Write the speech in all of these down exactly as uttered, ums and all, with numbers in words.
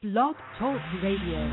Blog Talk Radio.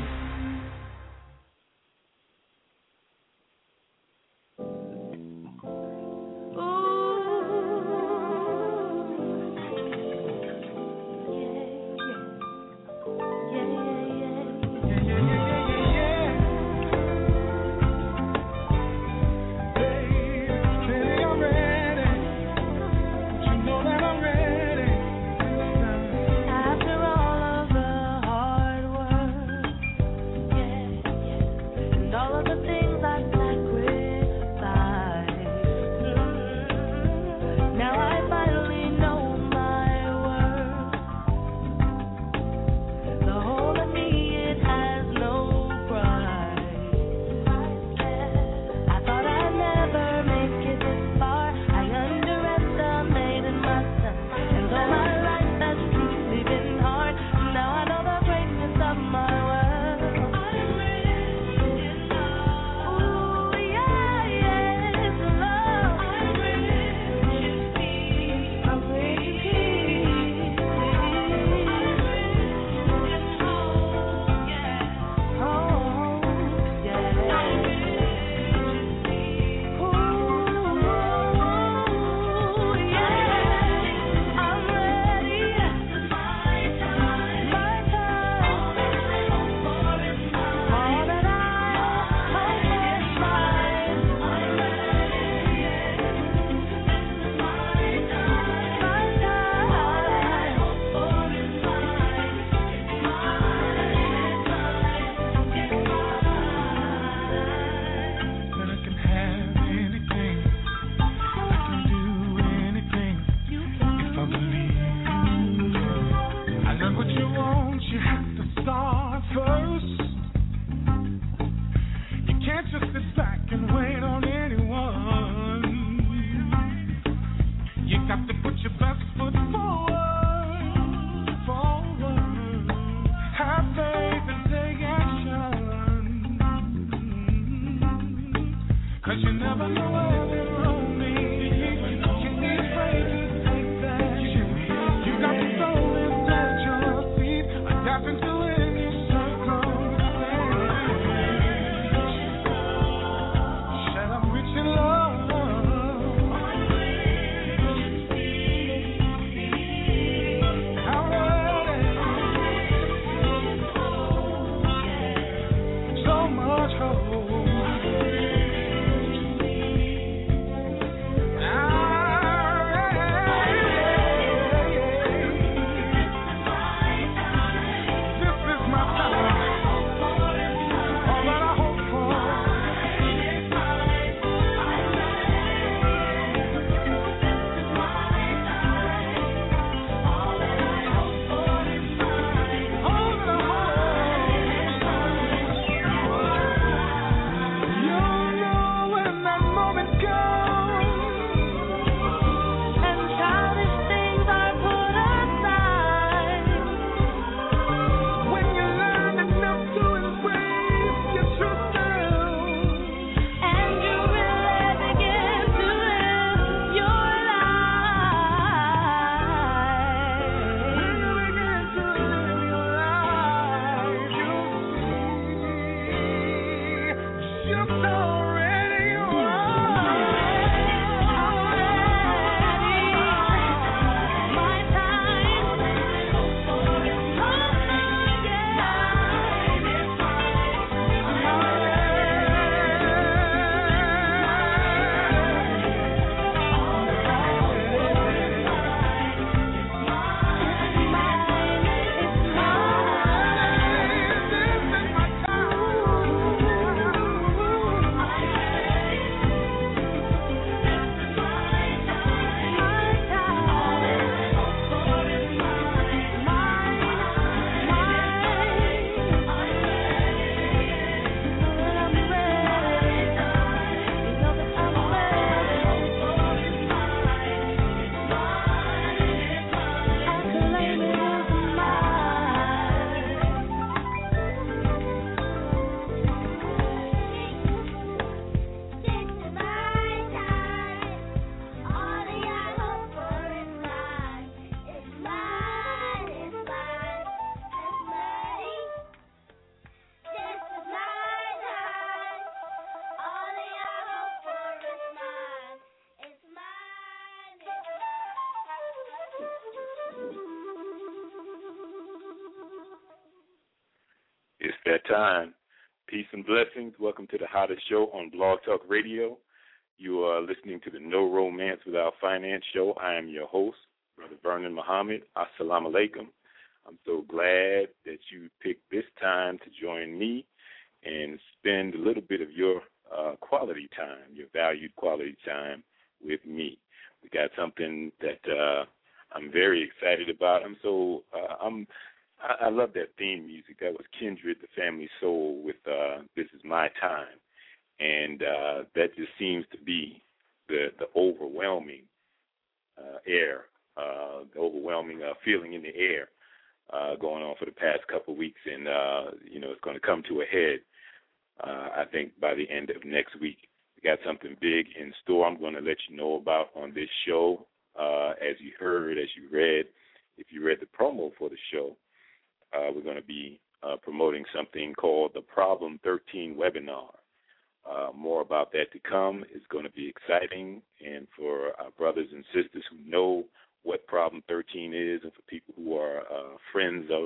It's that time. Peace and blessings. Welcome to the hottest show on Blog Talk Radio. You are listening to the No Romance Without Finance show. I am your host, Brother Vernon Muhammad. Assalamu alaikum. I'm so glad that you picked this time to join me and spend a little bit of your uh, quality time, your valued quality time with me. We got something that uh, I'm very excited about. I'm so uh, I'm I, I love that theme music. That was Kindred, the Family Soul, with uh, "This Is My Time," and uh, that just seems to be the the overwhelming uh, air, uh, the overwhelming uh, feeling in the air uh, going on for the past couple of weeks, and uh, you know it's going to come to a head. Uh, I think by the end of next week. We got something big in store I'm going to let you know about on this show. Uh, as you heard, as you read, if you read the promo for the show, uh, we're going to be uh, promoting something called the Problem thirteen webinar. Uh, more about that to come. It's going to be exciting, and for our brothers and sisters who know what Problem thirteen is, and for people who are uh, friends of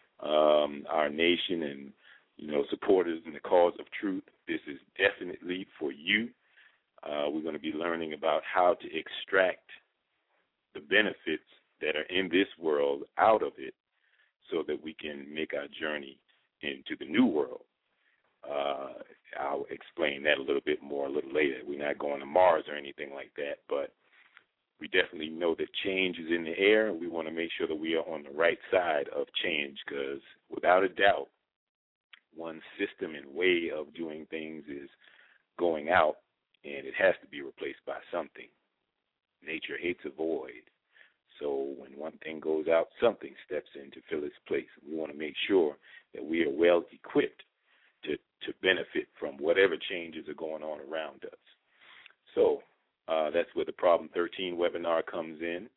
um, our nation and you know, supporters in the cause of truth, this is definitely for you. Uh, we're going to be learning about how to extract the benefits that are in this world out of it so that we can make our journey into the new world. Uh, I'll explain that a little bit more a little later. We're not going to Mars or anything like that, but we definitely know that change is in the air. We want to make sure that we are on the right side of change because without a doubt, one system and way of doing things is going out, and it has to be replaced by something. Nature hates a void. So when one thing goes out, something steps in to fill its place. We want to make sure that we are well equipped to, to benefit from whatever changes are going on around us. So uh, that's where the Problem thirteen webinar comes in.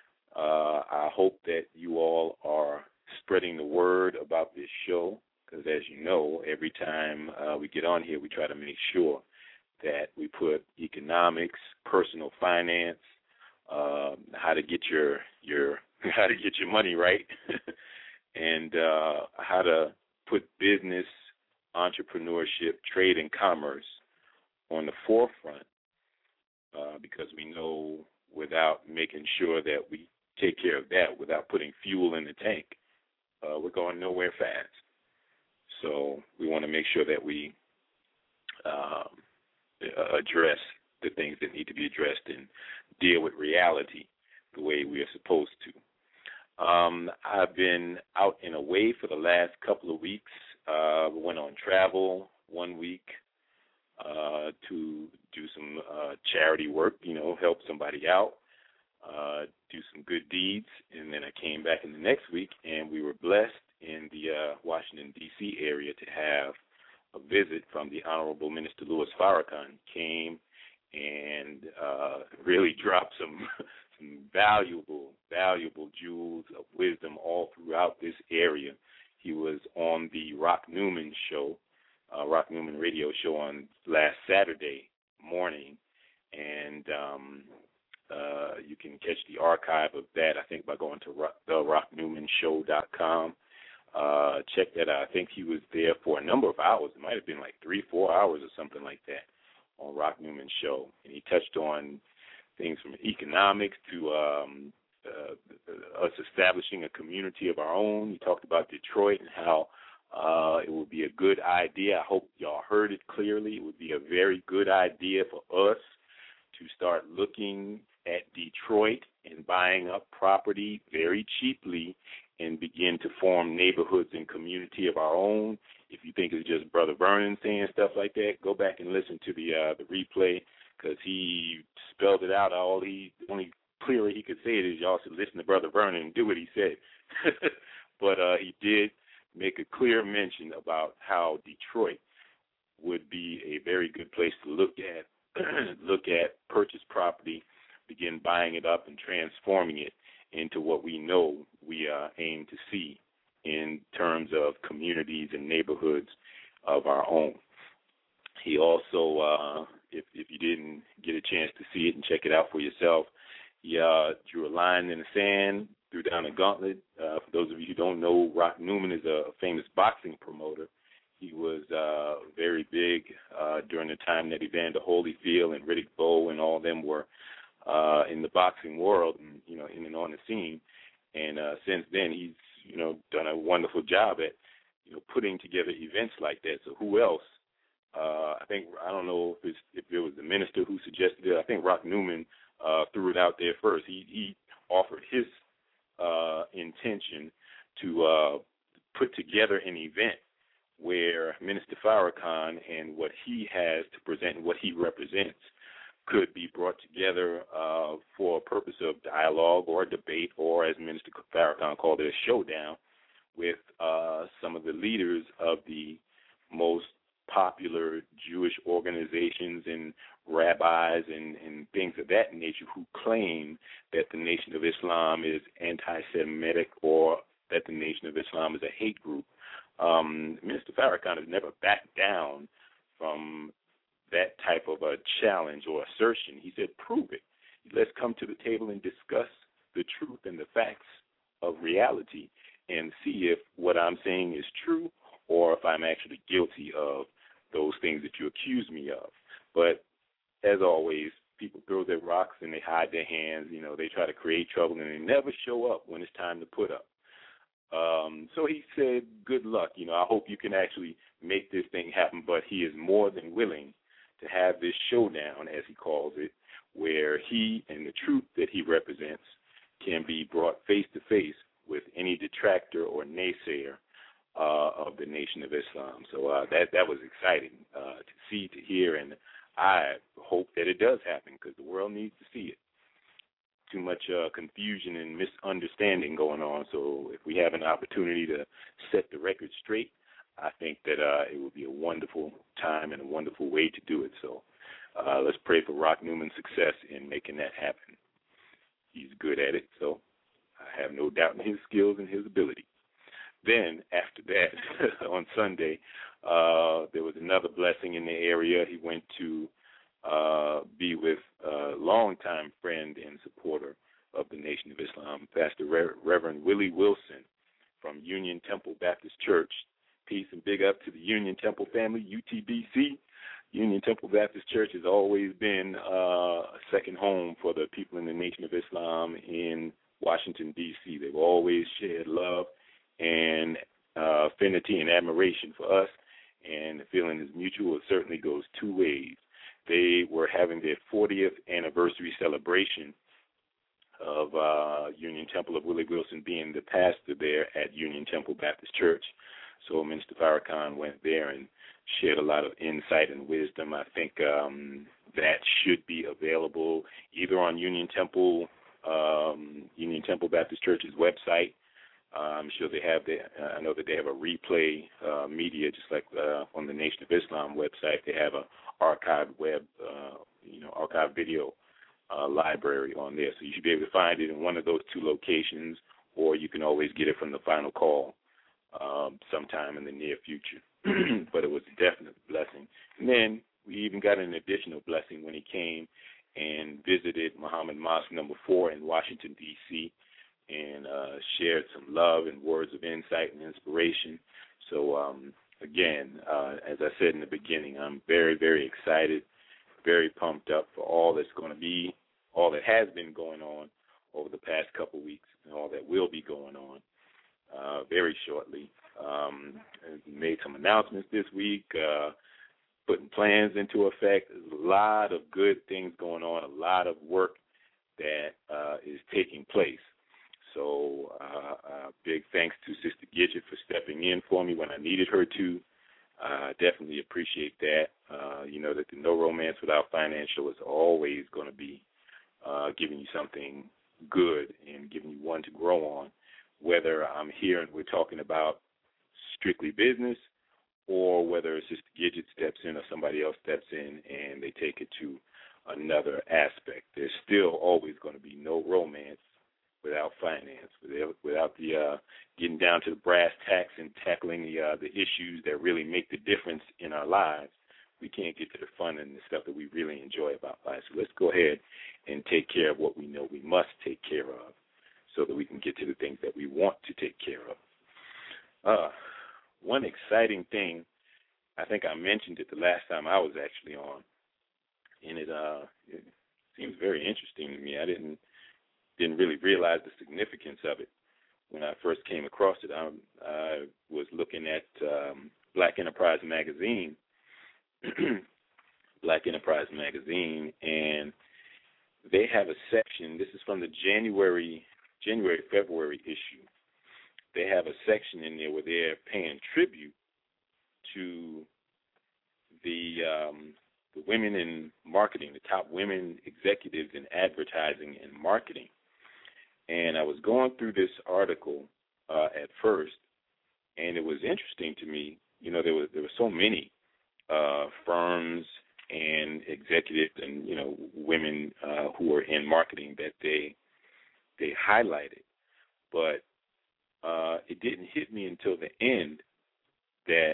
Uh, I hope that you all are spreading the word about this show. Because as you know, every time uh, we get on here, we try to make sure that we put economics, personal finance, uh, how to get your your how to get your money right, and uh, how to put business, entrepreneurship, trade, and commerce on the forefront. Uh, because we know without making sure that we take care of that, without putting fuel in the tank, uh, we're going nowhere fast. So we want to make sure that we um, address the things that need to be addressed and deal with reality the way we are supposed to. Um, I've been out and away for the last couple of weeks. Uh, we went on travel one week uh, to do some uh, charity work, you know, help somebody out, uh, do some good deeds. And then I came back in the next week, and we were blessed in the uh, Washington, D C area to have a visit from the Honorable Minister Louis Farrakhan. Came and uh, really dropped some some valuable, valuable jewels of wisdom all throughout this area. He was on the Rock Newman show, uh, Rock Newman radio show on last Saturday morning, and um, uh, you can catch the archive of that, I think, by going to the rock newman show dot com. Uh, check that out. I think he was there for a number of hours. It might have been like three, four hours or something like that on Rock Newman Show. And he touched on things from economics to um, uh, us establishing a community of our own. He talked about Detroit and how uh, it would be a good idea. I hope y'all heard it clearly. It would be a very good idea for us to start looking at Detroit and buying up property very cheaply and begin to form neighborhoods and community of our own. If you think it's just Brother Vernon saying stuff like that, go back and listen to the uh, the replay because he spelled it out. All he only clearly he could say it is y'all should listen to Brother Vernon and do what he said. But uh, he did make a clear mention about how Detroit would be a very good place to look at, look at, purchase property, begin buying it up and transforming it into what we know we uh, aim to see in terms of communities and neighborhoods of our own. He also, uh, if, if you didn't get a chance to see it and check it out for yourself, he uh, drew a line in the sand threw down a gauntlet. Uh, for those of you who don't know, Rock Newman is a famous boxing promoter. He was uh, very big uh, during the time that Evander Holyfield and Riddick Bowe and all of them were uh, in the boxing world, and you know, in and on the scene. And uh, since then, he's you know done a wonderful job at you know putting together events like that. So who else? Uh, I think I don't know if it's, if it was the minister who suggested it. I think Rock Newman uh, threw it out there first. He he offered his uh, intention to uh, put together an event where Minister Farrakhan and what he has to present and what he represents could be brought together uh, for a purpose of dialogue or debate, or as Minister Farrakhan called it, a showdown with uh, some of the leaders of the most popular Jewish organizations and rabbis and, and things of that nature who claim that the Nation of Islam is anti-Semitic or that the Nation of Islam is a hate group. Um, Minister Farrakhan has never backed down from that type of a challenge or assertion. He said, prove it. Let's come to the table and discuss the truth and the facts of reality and see if what I'm saying is true or if I'm actually guilty of those things that you accuse me of. But as always, people throw their rocks and they hide their hands. You know, they try to create trouble and they never show up when it's time to put up. Um, so he said, good luck. You know, I hope you can actually make this thing happen. But he is more than willing to have this showdown, as he calls it, where he and the truth that he represents can be brought face to face with any detractor or naysayer uh, of the Nation of Islam. So uh, that that was exciting uh, to see, to hear, and I hope that it does happen because the world needs to see it. Too much uh, confusion and misunderstanding going on. So if we have an opportunity to set the record straight, I think that uh, it would be a wonderful time and a wonderful way to do it. So uh, let's pray for Rock Newman's success in making that happen. He's good at it, so I have no doubt in his skills and his ability. Then after that, on Sunday, uh, there was another blessing in the area. He went to Uh, be with a longtime friend and supporter of the Nation of Islam, Pastor Re- Reverend Willie Wilson from Union Temple Baptist Church. Peace and big up to the Union Temple family, U T B C. Union Temple Baptist Church has always been uh, a second home for the people in the Nation of Islam in Washington, D C They've always shared love and uh, affinity and admiration for us, and the feeling is mutual. It certainly goes two ways. They were having their fortieth anniversary celebration of uh, Union Temple, of Willie Wilson being the pastor there at Union Temple Baptist Church. So Minister Farrakhan went there and shared a lot of insight and wisdom. I think um, that should be available either on Union Temple, um, Union Temple Baptist Church's website. Uh, I'm sure they have the, uh, I know that they have a replay uh, media, just like uh, on the Nation of Islam website. They have a archived web, uh, you know, archived video uh, library on there. So you should be able to find it in one of those two locations, or you can always get it from the final call um, sometime in the near future. But it was a definite blessing. And then we even got an additional blessing when he came and visited Muhammad Mosque number four in Washington, D C, and uh, shared some love and words of insight and inspiration. So, um, again, uh, as I said in the beginning, I'm very, very excited, very pumped up for all that's going to be, all that has been going on over the past couple weeks, and all that will be going on uh, very shortly. Um, made some announcements this week, uh, putting plans into effect. There's a lot of good things going on, a lot of work that uh, is taking place. So uh, uh, big thanks to Sister Gidget for stepping in for me when I needed her to. I uh, definitely appreciate that. Uh, you know that the No Romance Without Finance show is always going to be uh, giving you something good and giving you one to grow on, whether I'm here and we're talking about strictly business or whether Sister Gidget steps in or somebody else steps in and they take it to another aspect. There's still always going to be no romance without finance, without, without the uh, getting down to the brass tacks and tackling the uh, the issues that really make the difference in our lives. We can't get to the fun and the stuff that we really enjoy about life. So let's go ahead and take care of what we know we must take care of. so that we can get to the things that we want to take care of. Uh, one exciting thing, I think I mentioned it the last time I was actually on, and it, uh, it seems very interesting to me. I didn't didn't really realize the significance of it when I first came across it. I, I was looking at um, Black Enterprise Magazine, Black Enterprise Magazine, and they have a section. This is from the January, January, February issue. They have a section in there where they're paying tribute to the um, the women in marketing, the top women executives in advertising and marketing. And I was going through this article uh, at first, and it was interesting to me. You know, there was there were so many uh, firms and executives and, you know, women uh, who are in marketing that they they highlighted. But uh, it didn't hit me until the end that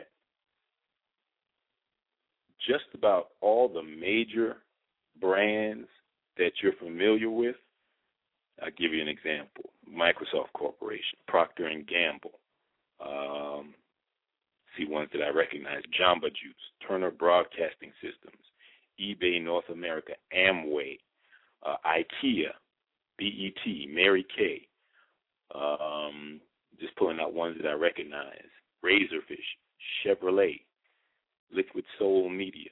just about all the major brands that you're familiar with, I'll give you an example. Microsoft Corporation, Procter and Gamble, um, see ones that I recognize, Jamba Juice, Turner Broadcasting Systems, eBay North America, Amway, uh, IKEA, B E T, Mary Kay, um, just pulling out ones that I recognize, Razorfish, Chevrolet, Liquid Soul Media,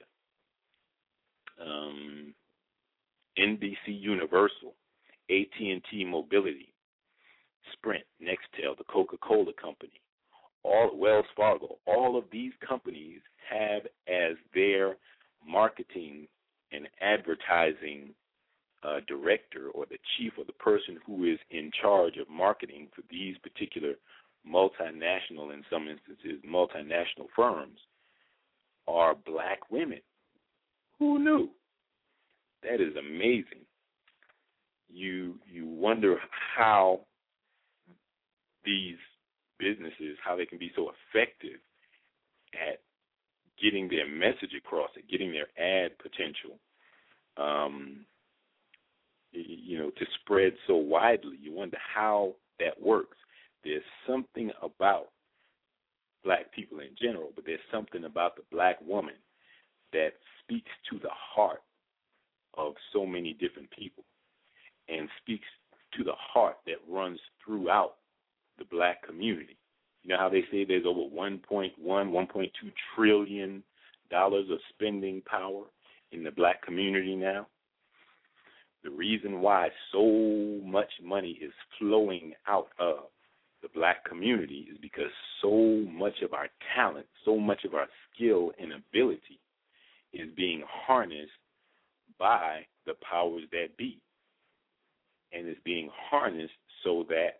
um, N B C Universal, A T and T Mobility, Sprint, Nextel, the Coca-Cola Company, all Wells Fargo. All of these companies have as their marketing and advertising uh, director, or the chief, or the person who is in charge of marketing for these particular multinational, in some instances, multinational firms, are black women. Who knew? That is amazing. You you wonder how these businesses, how they can be so effective at getting their message across, at getting their ad potential, um, you know, to spread so widely. You wonder how that works. There's something about black people in general, but there's something about the black woman that speaks to the heart of so many different people and speaks to the heart that runs throughout the black community. You know how they say there's over one point one, one point two trillion dollars of spending power in the black community now? The reason why so much money is flowing out of the black community is because so much of our talent, so much of our skill and ability is being harnessed by the powers that be. And it's being harnessed so that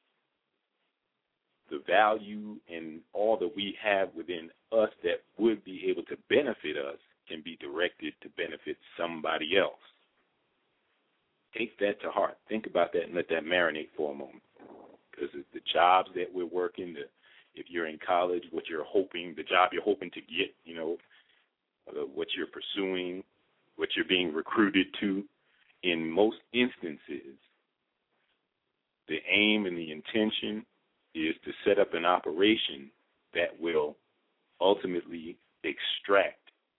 the value and all that we have within us that would be able to benefit us can be directed to benefit somebody else. Take that to heart. Think about that and let that marinate for a moment. Because the jobs that we're working, the, if you're in college, what you're hoping, the job you're hoping to get, you know, uh, what you're pursuing, what you're being recruited to, in most instances, the aim and the intention is to set up an operation that will ultimately extract,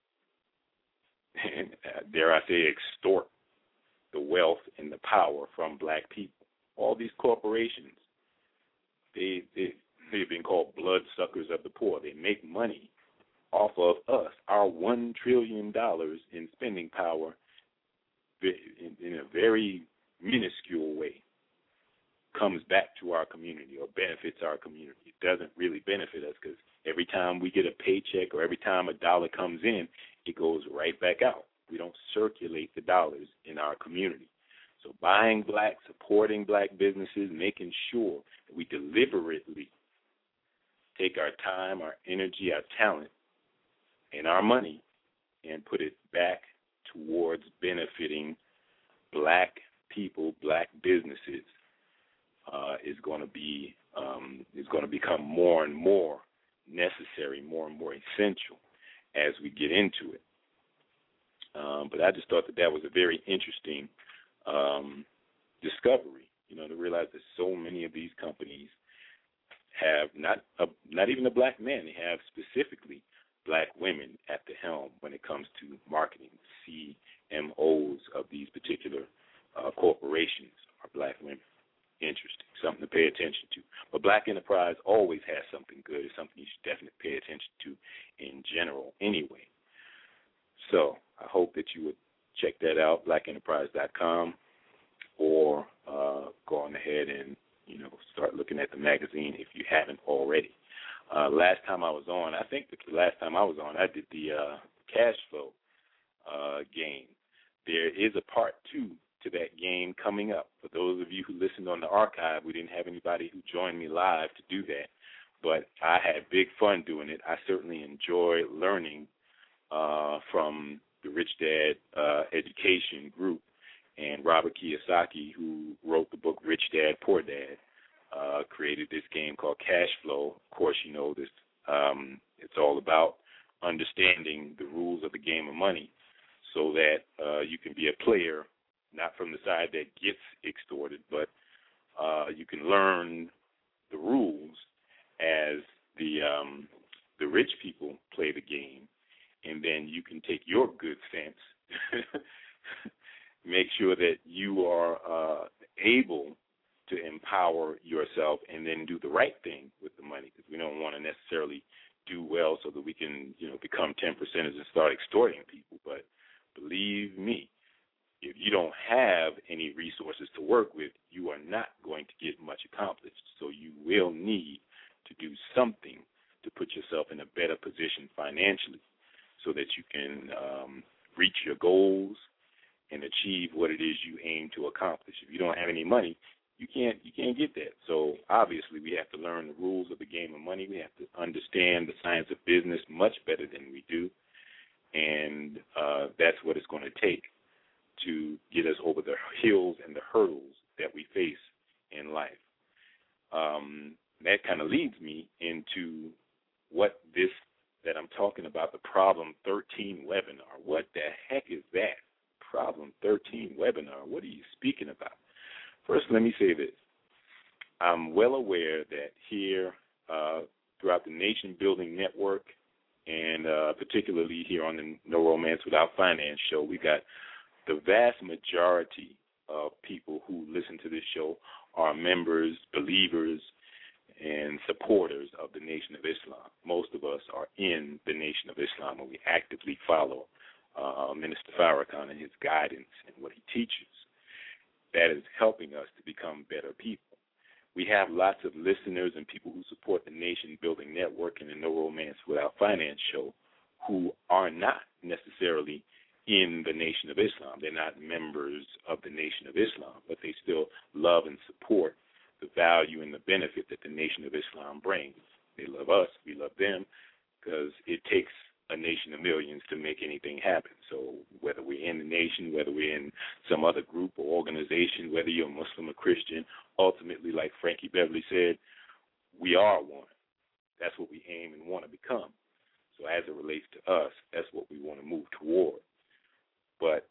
and uh, dare I say extort, the wealth and the power from black people. All these corporations, they, they, they've been called bloodsuckers of the poor. They make money off of us. Our one trillion dollars in spending power in, in a very minuscule way comes back to our community or benefits our community. It doesn't really benefit us because every time we get a paycheck or every time a dollar comes in, it goes right back out. We don't circulate the dollars in our community. So buying black, supporting black businesses, making sure that we deliberately take our time, our energy, our talent, and our money and put it back towards benefiting black people, black businesses, uh, is going to be um, is going to become more and more necessary, more and more essential as we get into it. Um, but I just thought that that was a very interesting um, discovery, you know, to realize that so many of these companies have not a, not even a black man. They have specifically black women at the helm when it comes to marketing. C M Os of these particular uh, corporations are black women. Interesting, something to pay attention to. But Black Enterprise always has something good. It's something you should definitely pay attention to in general anyway. So I hope that you would check that out, black enterprise dot com, or uh, go on ahead and, you know, start looking at the magazine if you haven't already. Uh, last time I was on, I think the last time I was on, I did the uh, cash flow uh, game. There is a part two to that game coming up. For those of you who listened on the archive, we didn't have anybody who joined me live to do that, but I had big fun doing it. I certainly enjoy learning uh, from the Rich Dad uh, Education Group and Robert Kiyosaki, who wrote the book Rich Dad, Poor Dad, uh, created this game called Cash Flow. Of course, you know this. Um, it's all about understanding the rules of the game of money so that uh, you can be a player, not from the side that gets extorted, but uh, you can learn the rules as the um, the rich people play the game, and then you can take your good sense, make sure that you are uh, able to empower yourself and then do the right thing with the money, because we don't want to necessarily do well so that we can, you know, become ten percenters and start extorting people. But believe me, if you don't have any resources to work with, you are not going to get much accomplished. So you will need to do something to put yourself in a better position financially so that you can um, reach your goals and achieve what it is you aim to accomplish. If you don't have any money, you can't you can't get that. So obviously we have to learn the rules of the game of money. We have to understand the science of business much better than we do, and uh, that's what it's going to take to get us over the hills and the hurdles that we face in life. Um, that kind of leads me into what this that I'm talking about, the Problem thirteen webinar. What the heck is that? Problem thirteen webinar. What are you speaking about? First, let me say this. I'm well aware that here uh, throughout the Nation Building Network, and uh, particularly here on the No Romance Without Finance show, we got the vast majority of people who listen to this show are members, believers, and supporters of the Nation of Islam. Most of us are in the Nation of Islam, and we actively follow uh, Minister Farrakhan and his guidance and what he teaches. That is helping us to become better people. We have lots of listeners and people who support the Nation Building Network and the No Romance Without Finance show who are not necessarily in the Nation of Islam. They're not members of the Nation of Islam, but they still love and support the value and the benefit that the Nation of Islam brings. They love us, we love them, because it takes a nation of millions to make anything happen. So whether we're in the nation, whether we're in some other group or organization, whether you're Muslim or Christian, ultimately, like Frankie Beverly said, we are one. That's what we aim and want to become. So as it relates to us, that's what we want to move toward. But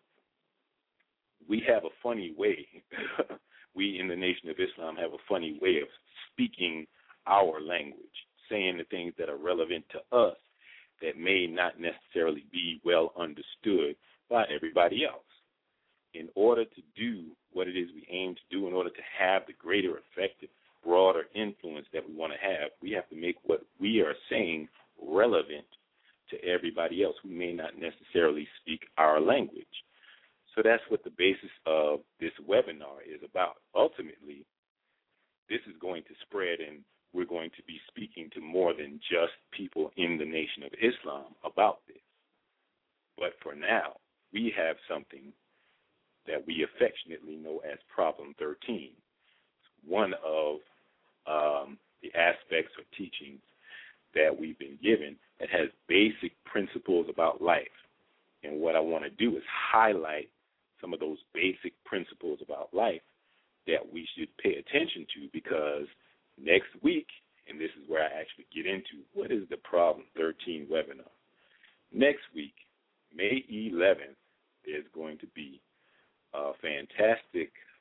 we have a funny way, we in the Nation of Islam have a funny way of speaking our language, saying the things that are relevant to us that may not necessarily be well understood by everybody else. In order to do what it is we aim to do, in order to have the greater, effective, broader influence that we want to have, we have to make what we are saying relevant to everybody else who may not necessarily speak our language. So that's what the basis of this webinar is about. Ultimately, this is going to spread, and we're going to be speaking to more than just people in the Nation of Islam about this. But for now, we have something that we affectionately know as Problem thirteen. It's one of um, the aspects or teachings that we've been given that has basic principles about life. And what I want to do is highlight some of those basic principles about life that we should pay attention to, because next week, and this is where I actually get into what is the Problem thirteen webinar. Next week, May eleventh, there's going to be a fantastic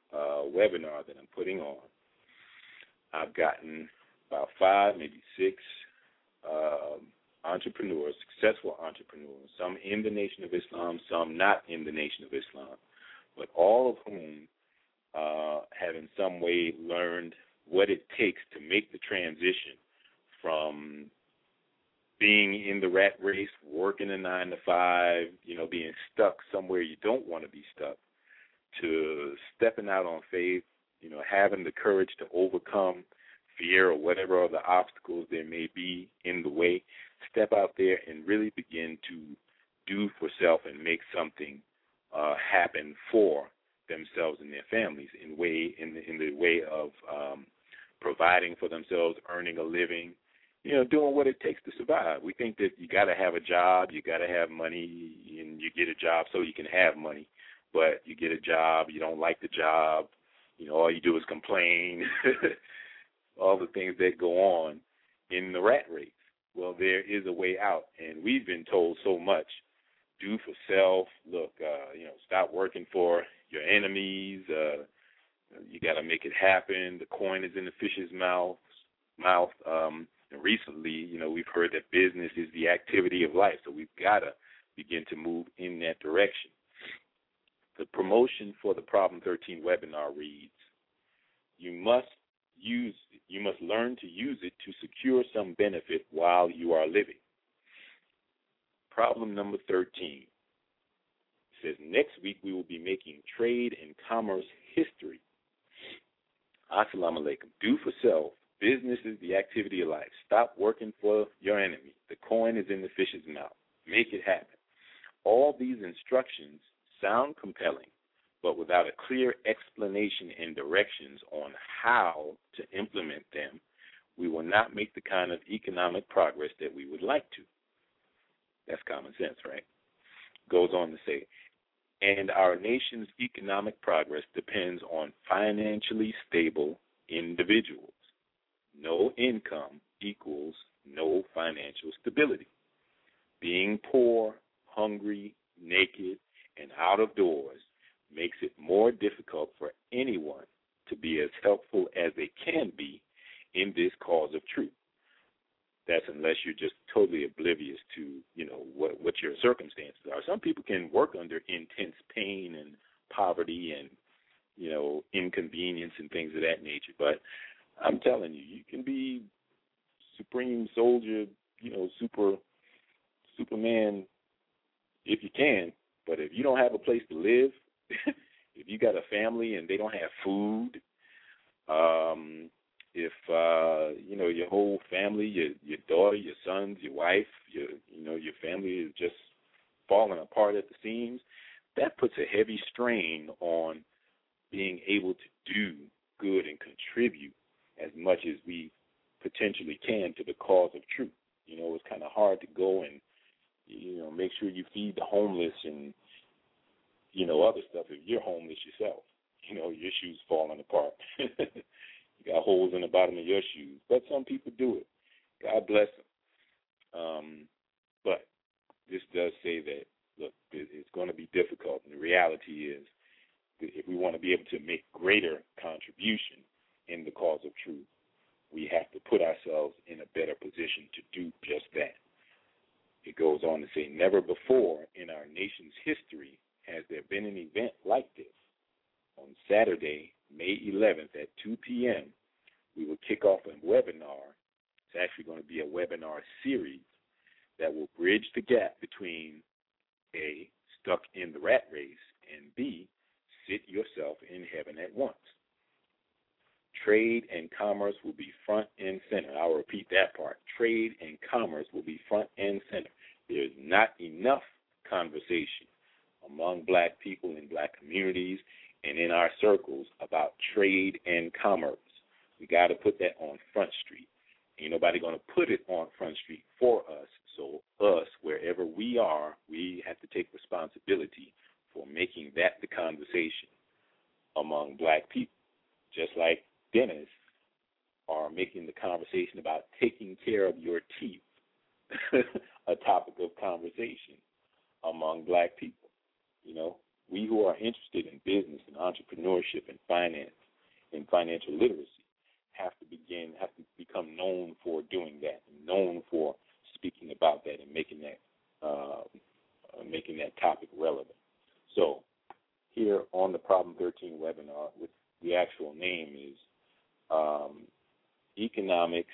uh, webinar that I'm putting on, I've gotten about five, maybe six um, entrepreneurs, successful entrepreneurs, some in the Nation of Islam, some not in the Nation of Islam, but all of whom uh, have in some way learned what it takes to make the transition from being in the rat race, working a nine to five, you know, being stuck somewhere you don't want to be stuck, to stepping out on faith, you know, having the courage to overcome fear or whatever other obstacles there may be in the way, step out there and really begin to do for self and make something uh, happen for themselves and their families in way in the, in the way of um, providing for themselves, earning a living, you know, doing what it takes to survive. We think that you got to have a job, you got to have money, and you get a job so you can have money. But you get a job, you don't like the job, you know, all you do is complain, all the things that go on in the rat race. Well, there is a way out, and we've been told so much. Do for self. Look, uh, you know, stop working for your enemies. Uh, you got to make it happen. The coin is in the fish's mouth. Mouth. Um, and recently, you know, we've heard that business is the activity of life, so we've got to begin to move in that direction. The promotion for the Problem thirteen webinar reads: You must use, you must learn to use it to secure some benefit while you are living. Problem number thirteen says, next week we will be making trade and commerce history. Assalamu alaikum. Do for self. Business is the activity of life. Stop working for your enemy. The coin is in the fish's mouth. Make it happen. All these instructions sound compelling, but without a clear explanation and directions on how to implement them, we will not make the kind of economic progress that we would like to. That's common sense, right? Goes on to say, and our nation's economic progress depends on financially stable individuals. No income equals no financial stability. Being poor, hungry, naked, and out of doors makes it more difficult for anyone to be as helpful as they can be in this cause of truth. That's unless you're just totally oblivious to, you know, what, what your circumstances are. Some people can work under intense pain and poverty and, you know, inconvenience and things of that nature. But I'm telling you, you can be supreme soldier, you know, super Superman if you can. But if you don't have a place to live, if you got a family and they don't have food, um, if uh, you know your whole family, your your daughter, your sons, your wife, your you know your family is just falling apart at the seams, that puts a heavy strain on being able to do good and contribute as much as we potentially can to the cause of truth. You know, it's kind of hard to go and you know make sure you feed the homeless and you know other stuff if you're homeless yourself. You know, your shoes falling apart. You got holes in the bottom of your shoes. But some people do it. God bless them. Um, but this does say that, look, it's going to be difficult. And the reality is that if we want to be able to make greater contribution in the cause of truth, we have to put ourselves in a better position to do just that. It goes on to say, never before in our nation's history has there been an event like this. On Saturday, May eleventh at two p.m., we will kick off a webinar. It's actually going to be a webinar series that will bridge the gap between A, stuck in the rat race, and B, sit yourself in heaven at once. Trade and commerce will be front and center. I'll repeat that part. Trade and commerce will be front and center. There's not enough conversation among black people in black communities and in our circles about trade and commerce. We got to put that on Front Street. Ain't nobody going to put it on Front Street for us. So us, wherever we are, we have to take responsibility for making that the conversation among black people. Just like dentists are making the conversation about taking care of your teeth a topic of conversation among black people. You know, we who are interested in business and entrepreneurship and finance and financial literacy have to begin, have to become known for doing that, and known for speaking about that and making that, uh, uh, making that topic relevant. So here on the Problem thirteen webinar, which the actual name is um, Economics,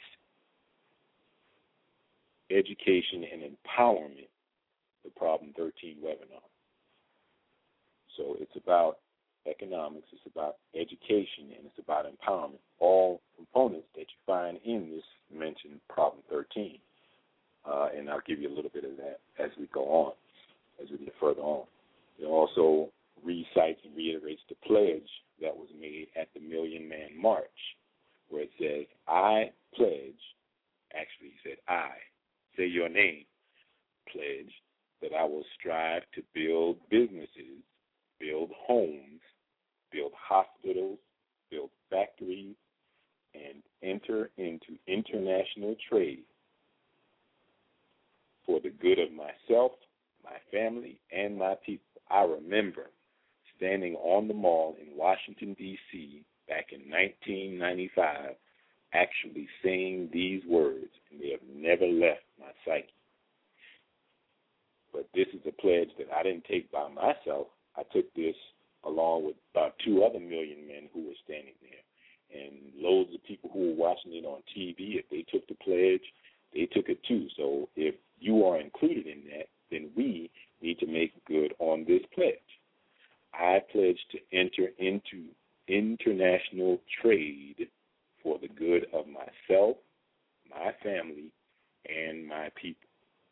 Education, and Empowerment, the Problem thirteen webinar. So it's about economics, it's about education, and it's about empowerment, all components that you find in this mentioned Problem thirteen. Uh, and I'll give you a little bit of that as we go on, as we get further on. It also recites and reiterates the pledge that was made at the Million Man March, where it says, I pledge, actually he said, I, say your name, pledge that I will strive to build businesses, build homes, build hospitals, build factories, and enter into international trade for the good of myself, my family, and my people. I remember standing on the mall in Washington, D C back in nineteen ninety-five, actually saying these words, and they have never left my psyche. But this is a pledge that I didn't take by myself. I took this along with about two other million men who were standing there. And loads of people who were watching it on T V, if they took the pledge, they took it too. So if you are included in that, then we need to make good on this pledge. I pledge to enter into international trade for the good of myself, my family, and my people.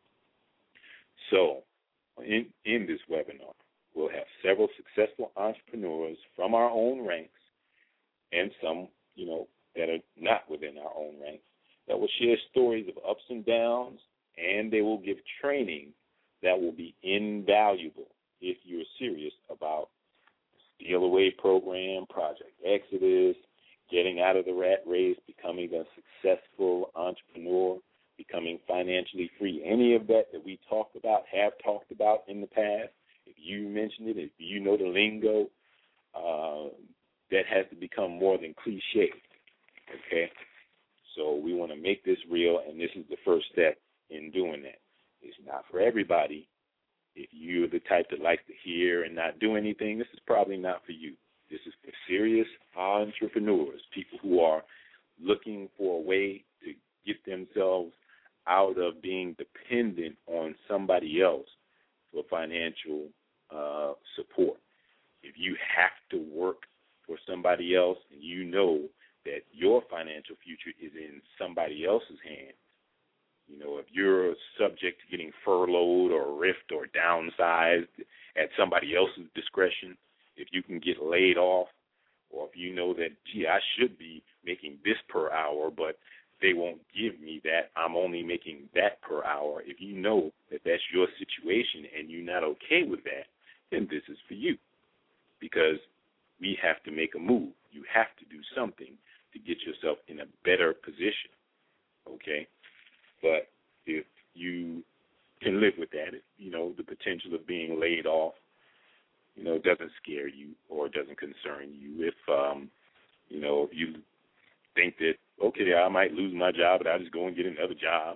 So in, in this webinar, we'll have several successful entrepreneurs from our own ranks and some, you know, that are not within our own ranks that will share stories of ups and downs, and they will give training that will be invaluable if you're serious about the Steal Away program, Project Exodus, getting out of the rat race, becoming a successful entrepreneur, becoming financially free. Any of that that we talked about, have talked about in the past, if you mentioned it, if you know the lingo, uh, that has to become more than cliche, okay? So we want to make this real, and this is the first step in doing that. It's not for everybody. If you're the type that likes to hear and not do anything, this is probably not for you. This is for serious entrepreneurs, people who are looking for a way to get themselves out of being dependent on somebody else for financial uh, support. If you have to work for somebody else and you know that your financial future is in somebody else's hands, you know, if you're subject to getting furloughed or riffed or downsized at somebody else's discretion, if you can get laid off, or if you know that, gee, I should be making this per hour, but they won't give me that, I'm only making that per hour. If you know that that's your situation and you're not okay with that, then this is for you, because we have to make a move. You have to do something to get yourself in a better position, okay? But if you can live with that, if, you know, the potential of being laid off, you know, doesn't scare you or doesn't concern you. If, um, you know, if you think that, okay, I might lose my job, but I'll just go and get another job.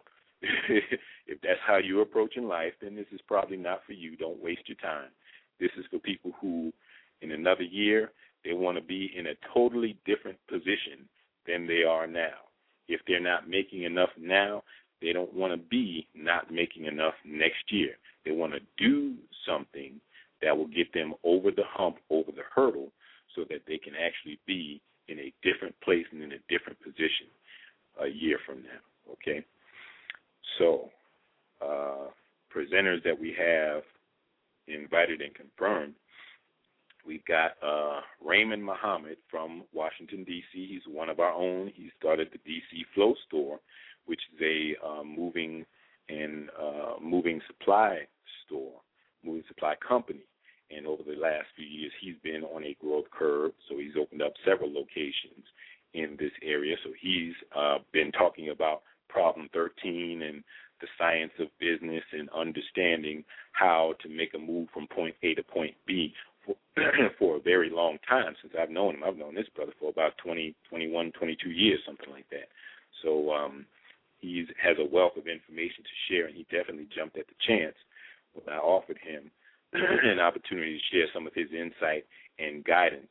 If that's how you're approaching life, then this is probably not for you. Don't waste your time. This is for people who, in another year, they want to be in a totally different position than they are now. If they're not making enough now, they don't want to be not making enough next year. They want to do something that will get them over the hump, over the hurdle, so that they can actually be in a different place and in a different position a year from now, okay? So uh, presenters that we have invited and confirmed, we've got uh, Raymond Muhammad from Washington, D C He's one of our own. He started the D C Flow Store, which is a uh, moving and uh, moving supply store, moving supply company. And over the last few years, he's been on a growth curve, so he's opened up several locations in this area. So he's uh, been talking about Problem thirteen and the science of business and understanding how to make a move from point A to point B for, for a very long time since I've known him. I've known this brother for about twenty, twenty-one, twenty-two years, something like that. So um, he has a wealth of information to share, and he definitely jumped at the chance when I offered him an opportunity to share some of his insight and guidance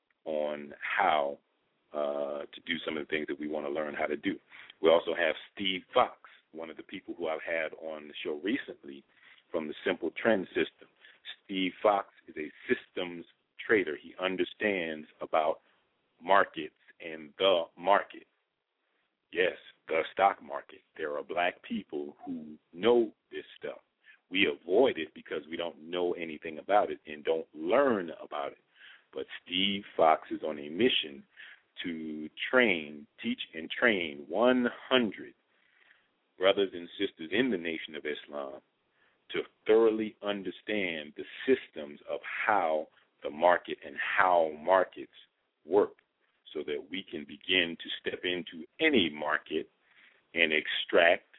on how uh, to do some of the things that we want to learn how to do. We also have Steve Fox, one of the people who I've had on the show recently from the Simple Trend System. Steve Fox is a systems trader. He understands about markets and the market. Yes, the stock market. There are black people who know this stuff. We avoid it because we don't know anything about it and don't learn about it. But Steve Fox is on a mission to train, teach, and train one hundred brothers and sisters in the Nation of Islam to thoroughly understand the systems of how the market and how markets work so that we can begin to step into any market and extract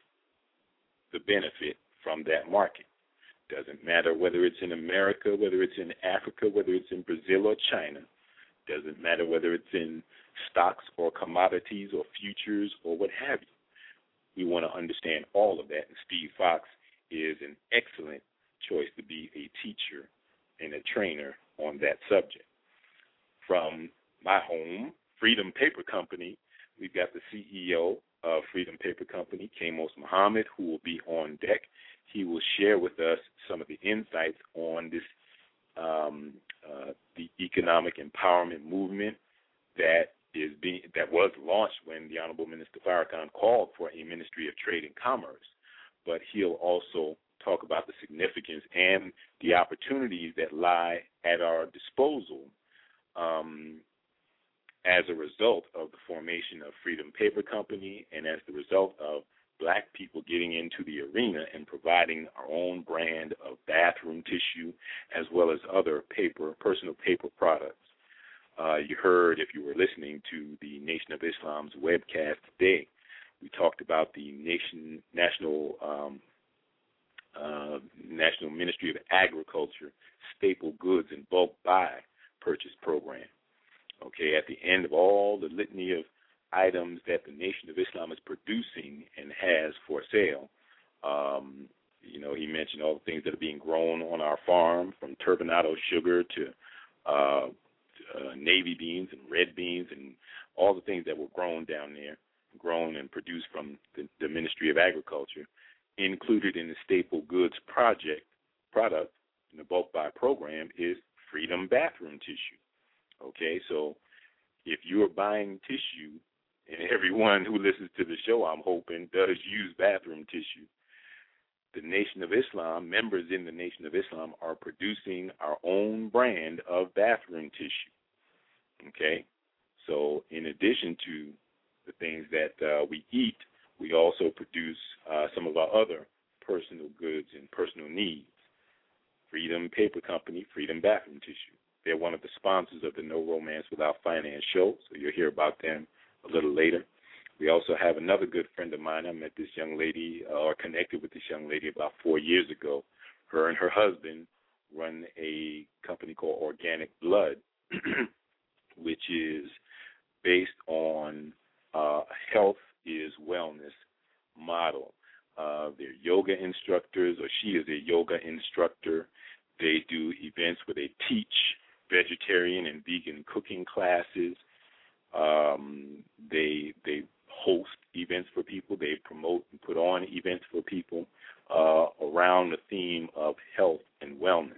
the benefit from that market. Doesn't matter whether it's in America, whether it's in Africa, whether it's in Brazil or China. Doesn't matter whether it's in stocks or commodities or futures or what have you. We want to understand all of that, and Steve Fox is an excellent choice to be a teacher and a trainer on that subject. From my home, Freedom Paper Company, we've got the C E O of Freedom Paper Company, Kamos Muhammad, who will be on deck. He will share with us some of the insights on this, um, uh, the economic empowerment movement that is being that was launched when the Honorable Minister Farrakhan called for a Ministry of Trade and Commerce. But he'll also talk about the significance and the opportunities that lie at our disposal um, as a result of the formation of Freedom Paper Company and as the result of black people getting into the arena and providing our own brand of bathroom tissue as well as other paper, personal paper products. Uh, you heard, if you were listening to the Nation of Islam's webcast today, we talked about the nation, national um, uh, National Ministry of Agriculture staple goods and bulk buy purchase program. Okay, at the end of all the litany of items that the Nation of Islam is producing and has for sale, um, you know, he mentioned all the things that are being grown on our farm, from turbinado sugar to uh, uh, navy beans and red beans and all the things that were grown down there, grown and produced from the, the Ministry of Agriculture, included in the staple goods project product in the bulk buy program is Freedom bathroom tissue. Okay, so if you're buying tissue, and everyone who listens to the show, I'm hoping, does use bathroom tissue, the Nation of Islam, members in the Nation of Islam, are producing our own brand of bathroom tissue. Okay, so in addition to the things that uh, we eat, we also produce uh, some of our other personal goods and personal needs. Freedom Paper Company, Freedom Bathroom Tissue. They're one of the sponsors of the No Romance Without Finance show, so you'll hear about them a little later. We also have another good friend of mine. I met this young lady, uh, or connected with this young lady about four years ago. Her and her husband run a company called Organic Blood, which is based on uh, health is wellness model. Uh, they're yoga instructors, or she is a yoga instructor. They do events where they teach vegetarian and vegan cooking classes. Um, they they host events for people. They promote and put on events for people uh, around the theme of health and wellness.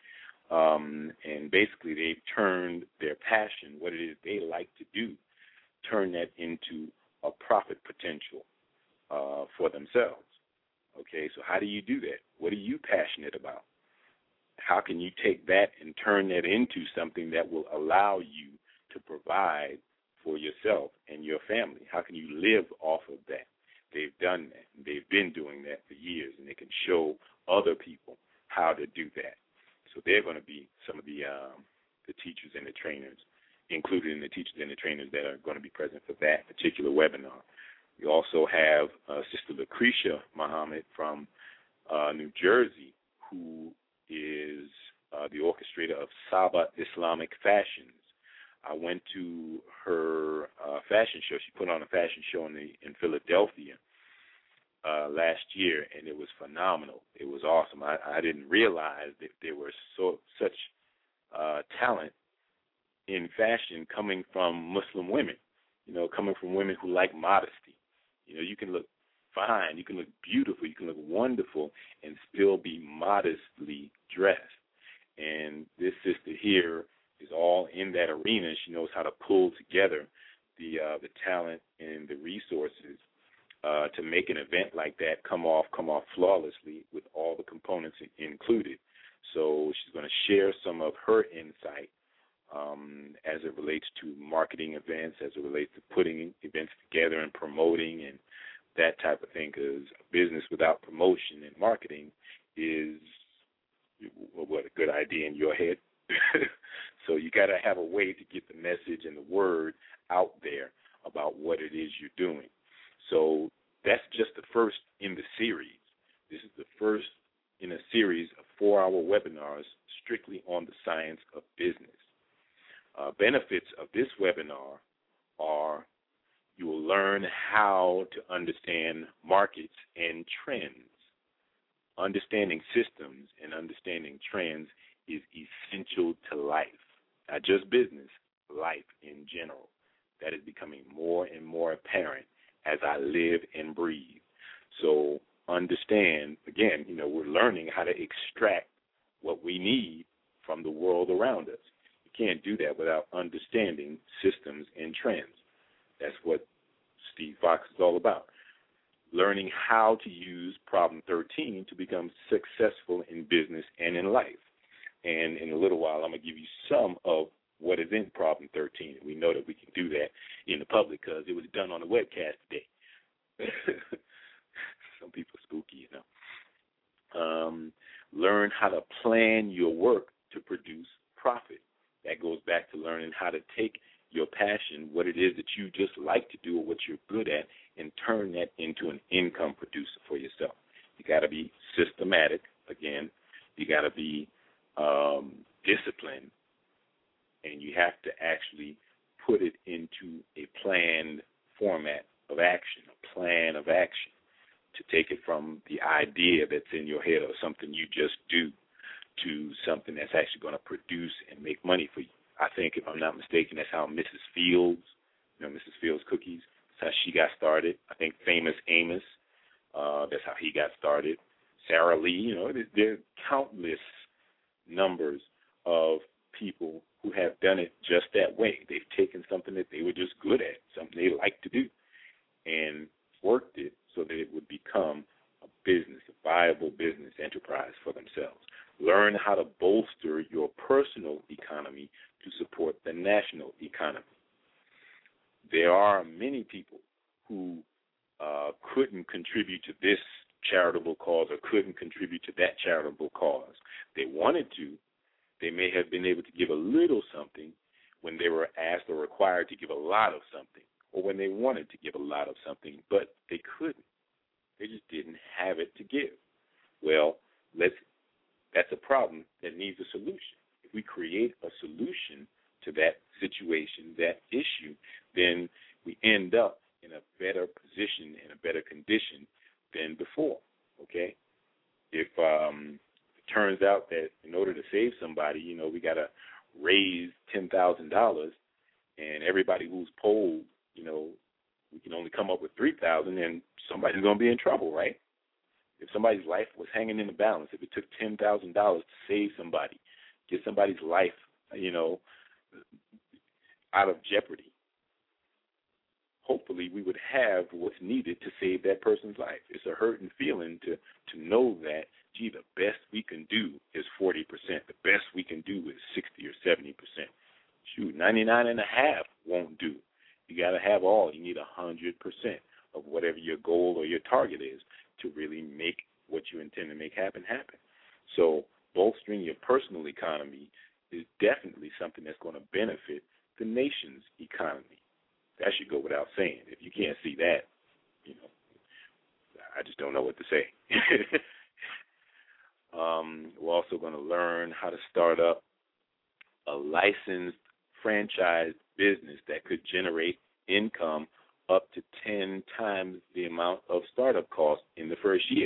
Um, and basically, they've turned their passion, what it is they like to do, turn that into a profit potential uh, for themselves. Okay, so how do you do that? What are you passionate about? How can you take that and turn that into something that will allow you to provide for yourself and your family? How can you live off of that? They've done that. They've been doing that for years, and they can show other people how to do that. So they're going to be some of the um, the teachers and the trainers, included in the teachers and the trainers that are going to be present for that particular webinar. We also have uh, Sister Lucretia Muhammad from uh, New Jersey, who is uh, uh, the orchestrator of Saba Islamic Fashions. I went to her uh, fashion show. She put on a fashion show in, the, in Philadelphia uh, last year, and it was phenomenal. It was awesome. I, I didn't realize that there was so such uh, talent in fashion coming from Muslim women, you know, coming from women who like modesty. You know, you can look fine, you can look beautiful, you can look wonderful, and still be modestly dressed. And this sister here is all in that arena. She knows how to pull together the uh, the talent and the resources uh, to make an event like that come off come off flawlessly with all the components included. So she's going to share some of her insight um, as it relates to marketing events, as it relates to putting events together and promoting and that type of thing, because business without promotion and marketing is, what, a good idea in your head. So you got to have a way to get the message and the word out there about what it is you're doing. So that's just the first in the series. This is the first in a series of four-hour webinars strictly on the science of business. Uh, benefits of this webinar are you will learn how to understand markets and trends. Understanding systems and understanding trends is essential to life, not just business, life in general. That is becoming more and more apparent as I live and breathe. So understand, again, you know, we're learning how to extract what we need from the world around us. You can't do that without understanding systems and trends. That's what Steve Fox is all about. Learning how to use Problem thirteen to become successful in business and in life. And in a little while, I'm going to give you some of what is in Problem thirteen. We know that we can do that in the public because it was done on the webcast today. Some people are spooky, you know. Um, learn how to plan your work to produce profit. That goes back to learning how to take your passion, what it is that you just like to do or what you're good at, and turn that into an income producer for yourself. You got to be systematic, again. You got to be um, disciplined, and you have to actually put it into a planned format of action, a plan of action, to take it from the idea that's in your head or something you just do to something that's actually going to produce and make money for you. I think, if I'm not mistaken, that's how Missus Fields, you know, Missus Fields Cookies, that's how she got started. I think Famous Amos, uh, that's how he got started. Sarah Lee, you know, there, there are countless numbers of people who have done it just that way. They've taken something that they were just good at, something they like to do, and worked it so that it would become a business, a viable business enterprise for themselves. Learn how to bolster your personal economy to support the national economy. There are many people who uh, couldn't contribute to this charitable cause or couldn't contribute to that charitable cause. They wanted to. They may have been able to give a little something when they were asked or required to give a lot of something, or when they wanted to give a lot of something, but they couldn't. They just didn't have it to give. Well, let's that's a problem that needs a solution. If we create a solution to that situation, that issue, then we end up in a better position, in a better condition than before, okay? If um, it turns out that in order to save somebody, you know, we got to raise ten thousand dollars, and everybody who's polled, you know, we can only come up with three thousand dollars, then somebody's going to be in trouble, right? If somebody's life was hanging in the balance, if it took ten thousand dollars to save somebody, get somebody's life, you know, out of jeopardy, hopefully we would have what's needed to save that person's life. It's a hurting feeling to, to know that, gee, the best we can do is forty percent. The best we can do is sixty or seventy percent. Shoot, ninety-nine and a half won't do. You got to have all. You need one hundred percent of whatever your goal or your target is to really make what you intend to make happen happen. So bolstering your personal economy is definitely something that's going to benefit the nation's economy. That should go without saying. If you can't see that, you know, I just don't know what to say. Um, we're also going to learn how to start up a licensed franchise business that could generate income up to ten times the amount of startup costs in the first year.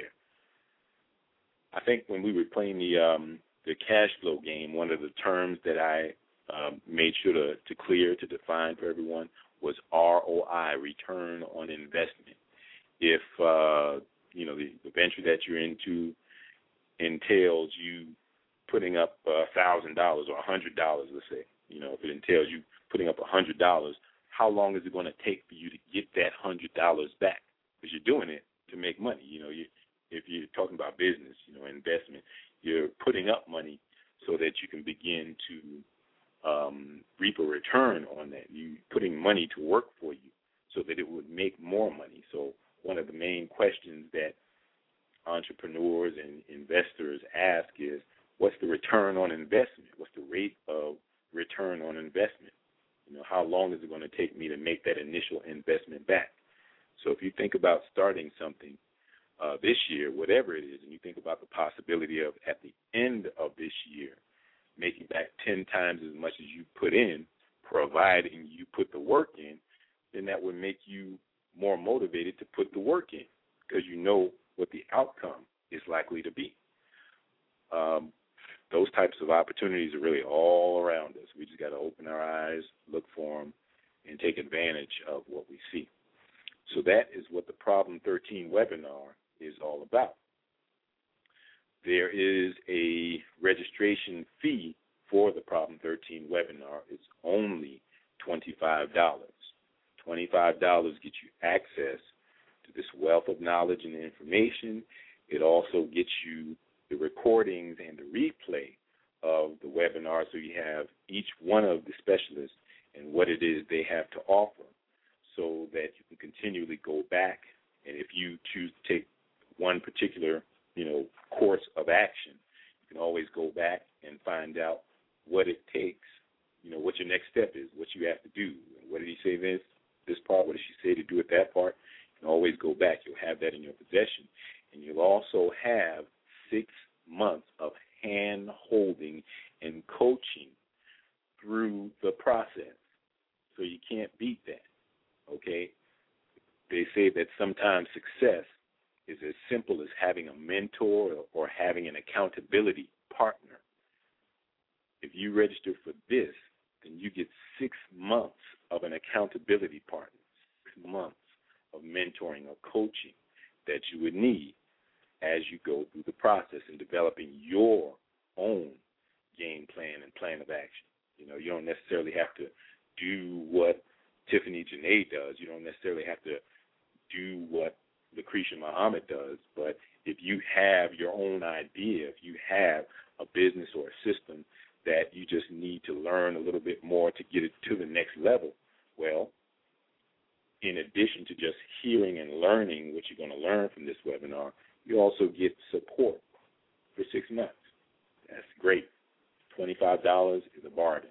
I think when we were playing the um, the cash flow game, one of the terms that I um, made sure to, to clear, to define for everyone, was R O I, return on investment. If, uh, you know, the, the venture that you're into entails you putting up one thousand dollars or one hundred dollars, let's say, you know, if it entails you putting up one hundred dollars, how long is it going to take for you to get that one hundred dollars back? Because you're doing it to make money. You know, you, if you're talking about business, you know, investment, you're putting up money so that you can begin to um, reap a return on that. You're putting money to work for you so that it would make more money. So one of the main questions that entrepreneurs and investors ask is, what's the return on investment? What's the rate of return on investment? You know, how long is it going to take me to make that initial investment back? So if you think about starting something uh, this year, whatever it is, and you think about the possibility of at the end of this year making back ten times as much as you put in, providing you put the work in, then that would make you more motivated to put the work in because you know what the outcome is likely to be. Um, those types of opportunities are really all around us. We just got to open our eyes, look for them, and take advantage of what we see. So that is what the Problem thirteen webinar is all about. There is a registration fee for the Problem thirteen webinar. It's only twenty-five dollars. twenty-five dollars gets you access to this wealth of knowledge and information. It also gets you the recordings and the replay of the webinar, so you have each one of the specialists and what it is they have to offer so that you can continually go back. And if you choose to take one particular, you know, course of action, you can always go back and find out what it takes, you know, what your next step is, what you have to do. What did he say this, this part? What did she say to do at that part? You can always go back. You'll have that in your possession. And you'll also have six months of hand-holding and coaching through the process. So you can't beat that, okay? They say that sometimes success is as simple as having a mentor or having an accountability partner. If you register for this, then you get six months of an accountability partner, six months of mentoring or coaching that you would need as you go through the process in developing your own game plan and plan of action. You know, you don't necessarily have to do what Tiffany Janae does. You don't necessarily have to do what Lucretia Muhammad does, but if you have your own idea, if you have a business or a system that you just need to learn a little bit more to get it to the next level, well, in addition to just hearing and learning what you're going to learn from this webinar, you also get support for six months. That's great. twenty-five dollars is a bargain.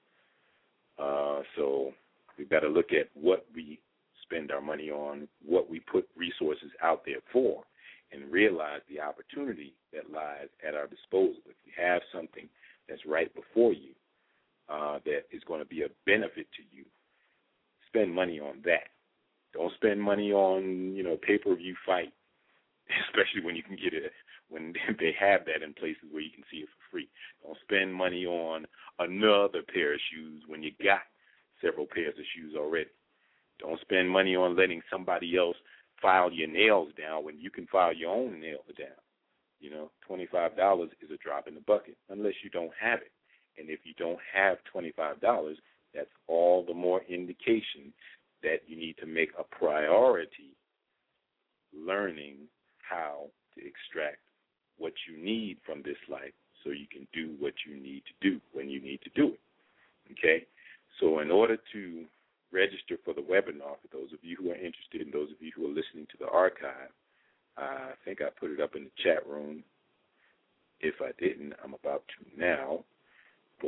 Uh, so we've got to look at what we spend our money on, what we put resources out there for, and realize the opportunity that lies at our disposal. If you have something that's right before you uh, that is going to be a benefit to you, spend money on that. Don't spend money on, you know, pay-per-view fight, especially when you can get it, when they have that in places where you can see it for free. Don't spend money on another pair of shoes when you got several pairs of shoes already. Don't spend money on letting somebody else file your nails down when you can file your own nails down. You know, twenty-five dollars is a drop in the bucket unless you don't have it. And if you don't have twenty-five dollars, that's all the more indication that you need to make a priority learning how to extract what you need from this life so you can do what you need to do when you need to do it. Okay? So in order to register for the webinar, for those of you who are interested and those of you who are listening to the archive, I think I put it up in the chat room. If I didn't, I'm about to now. But,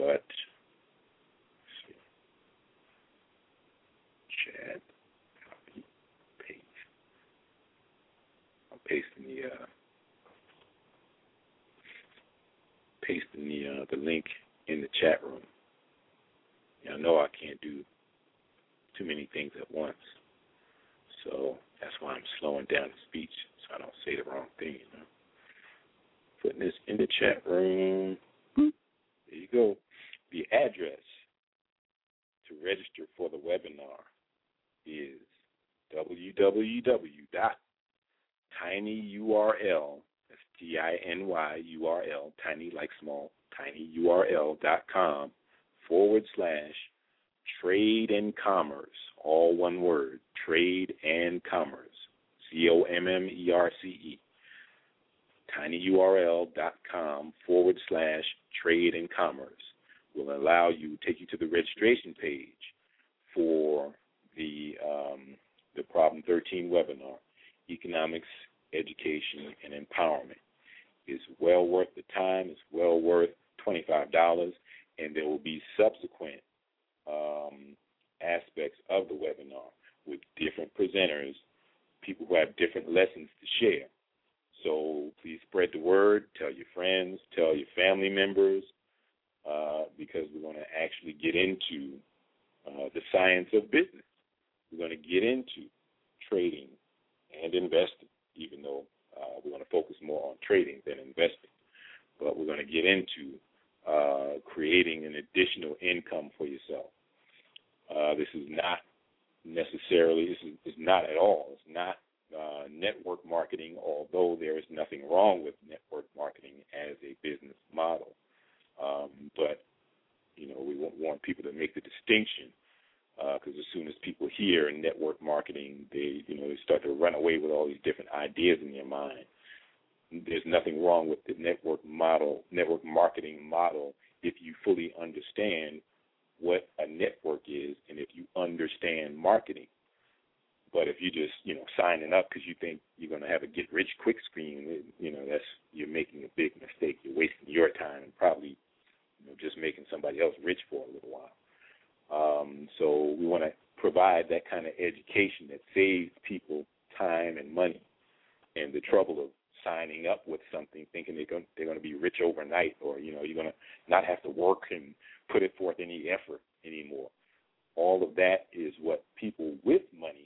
let's see. Chat, copy, paste. I'm pasting the, uh, pasting the uh, the link in the chat room. I know I can't do too many things at once, so that's why I'm slowing down the speech so I don't say the wrong thing. You know? Putting this in the chat room. Boop. There you go. The address to register for the webinar is w w w dot tinyurl, that's T I N Y U R L, tiny like small, tinyurl.com forward slash trade and commerce, all one word, trade and commerce, C O M M E R C E, tinyurl.com forward slash trade and commerce will allow you, take you to the registration page for the um, the Problem thirteen webinar, Economics, Education, and Empowerment. It's well worth the time. It's well worth twenty-five dollars, and there will be subsequent um, aspects of the webinar with different presenters, people who have different lessons to share. So please spread the word, tell your friends, tell your family members, uh, because we're going to actually get into uh, the science of business. We're going to get into trading and investing, even though uh, we're going to focus more on trading than investing. But we're going to get into uh, creating an additional income for yourself. Uh, this is not necessarily, this is, is not at all, it's not uh, network marketing, although there is nothing wrong with network marketing as a business model. Um, but, you know, we want people to make the distinction, because uh, as soon as people hear network marketing, they, you know, they start to run away with all these different ideas in their mind. There's nothing wrong with the network model, network marketing model, if you fully understand what a network is and if you understand marketing. But if you just, you know, signing up because you think you're going to have a get-rich-quick scheme, you know, that's, you're making a big mistake. You're wasting your time and probably, you know, just making somebody else rich for a little while. Um, so we want to provide that kind of education that saves people time and money and the trouble of signing up with something thinking they're going, they're going to be rich overnight, or, you know, you're going to not have to work and put it forth any effort anymore. All of that is what people with money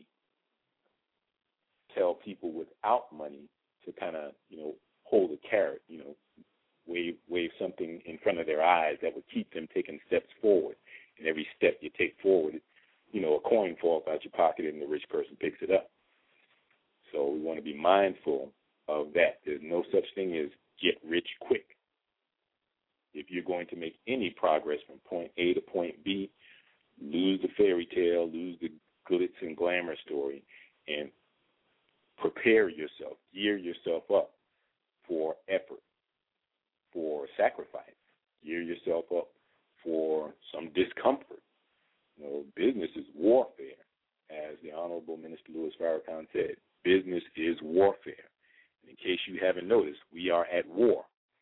tell people without money to kind of, you know, hold a carrot, you know, wave wave something in front of their eyes that would keep them taking steps forward. And every step you take forward, you know, a coin falls out your pocket and the rich person picks it up. So we want to be mindful of that. There's no such thing as get rich quick. If you're going to make any progress from point A to point B, lose the fairy tale, lose the glitz and glamour story, and prepare yourself, gear yourself up for effort, for sacrifice, gear yourself up for some discomfort. You know, business is warfare, as the Honorable Minister Louis Farrakhan said. Business is warfare. And in case you haven't noticed, we are at war.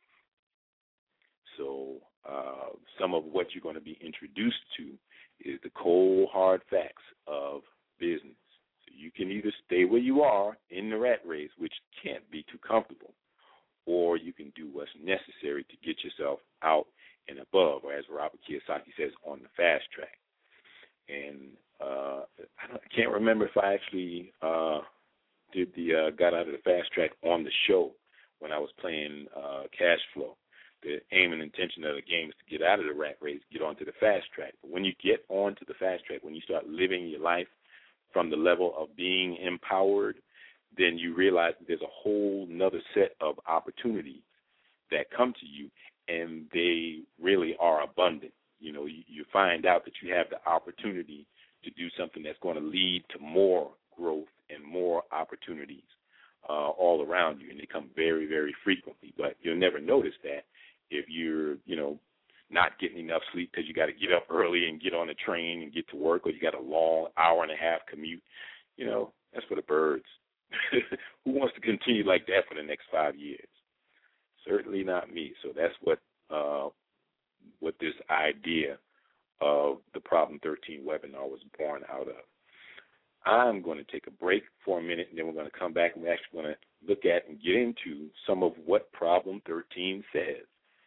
So uh, some of what you're going to be introduced to is the cold, hard facts of business. So you can either stay where you are in the rat race, which can't be too comfortable, or you can do what's necessary to get yourself out and above, or as Robert Kiyosaki says, on the fast track. And uh, I, don't, I can't remember if I actually uh, did the uh, got out of the fast track on the show when I was playing uh, Cash Flow. The aim and intention of the game is to get out of the rat race, get onto the fast track. But when you get onto the fast track, when you start living your life from the level of being empowered, then you realize that there's a whole nother set of opportunities that come to you, and they really are abundant. You know, you, you find out that you have the opportunity to do something that's going to lead to more growth and more opportunities uh, all around you, and they come very, very frequently. But you'll never notice that if you're, you know, not getting enough sleep because you got to get up early and get on the train and get to work, or you got a long hour and a half commute. You know, that's for the birds. Who wants to continue like that for the next five years? Certainly not me. So that's what uh, what this idea of the Problem thirteen webinar was born out of. I'm going to take a break for a minute, and then we're going to come back and we're actually going to look at and get into some of what Problem thirteen says.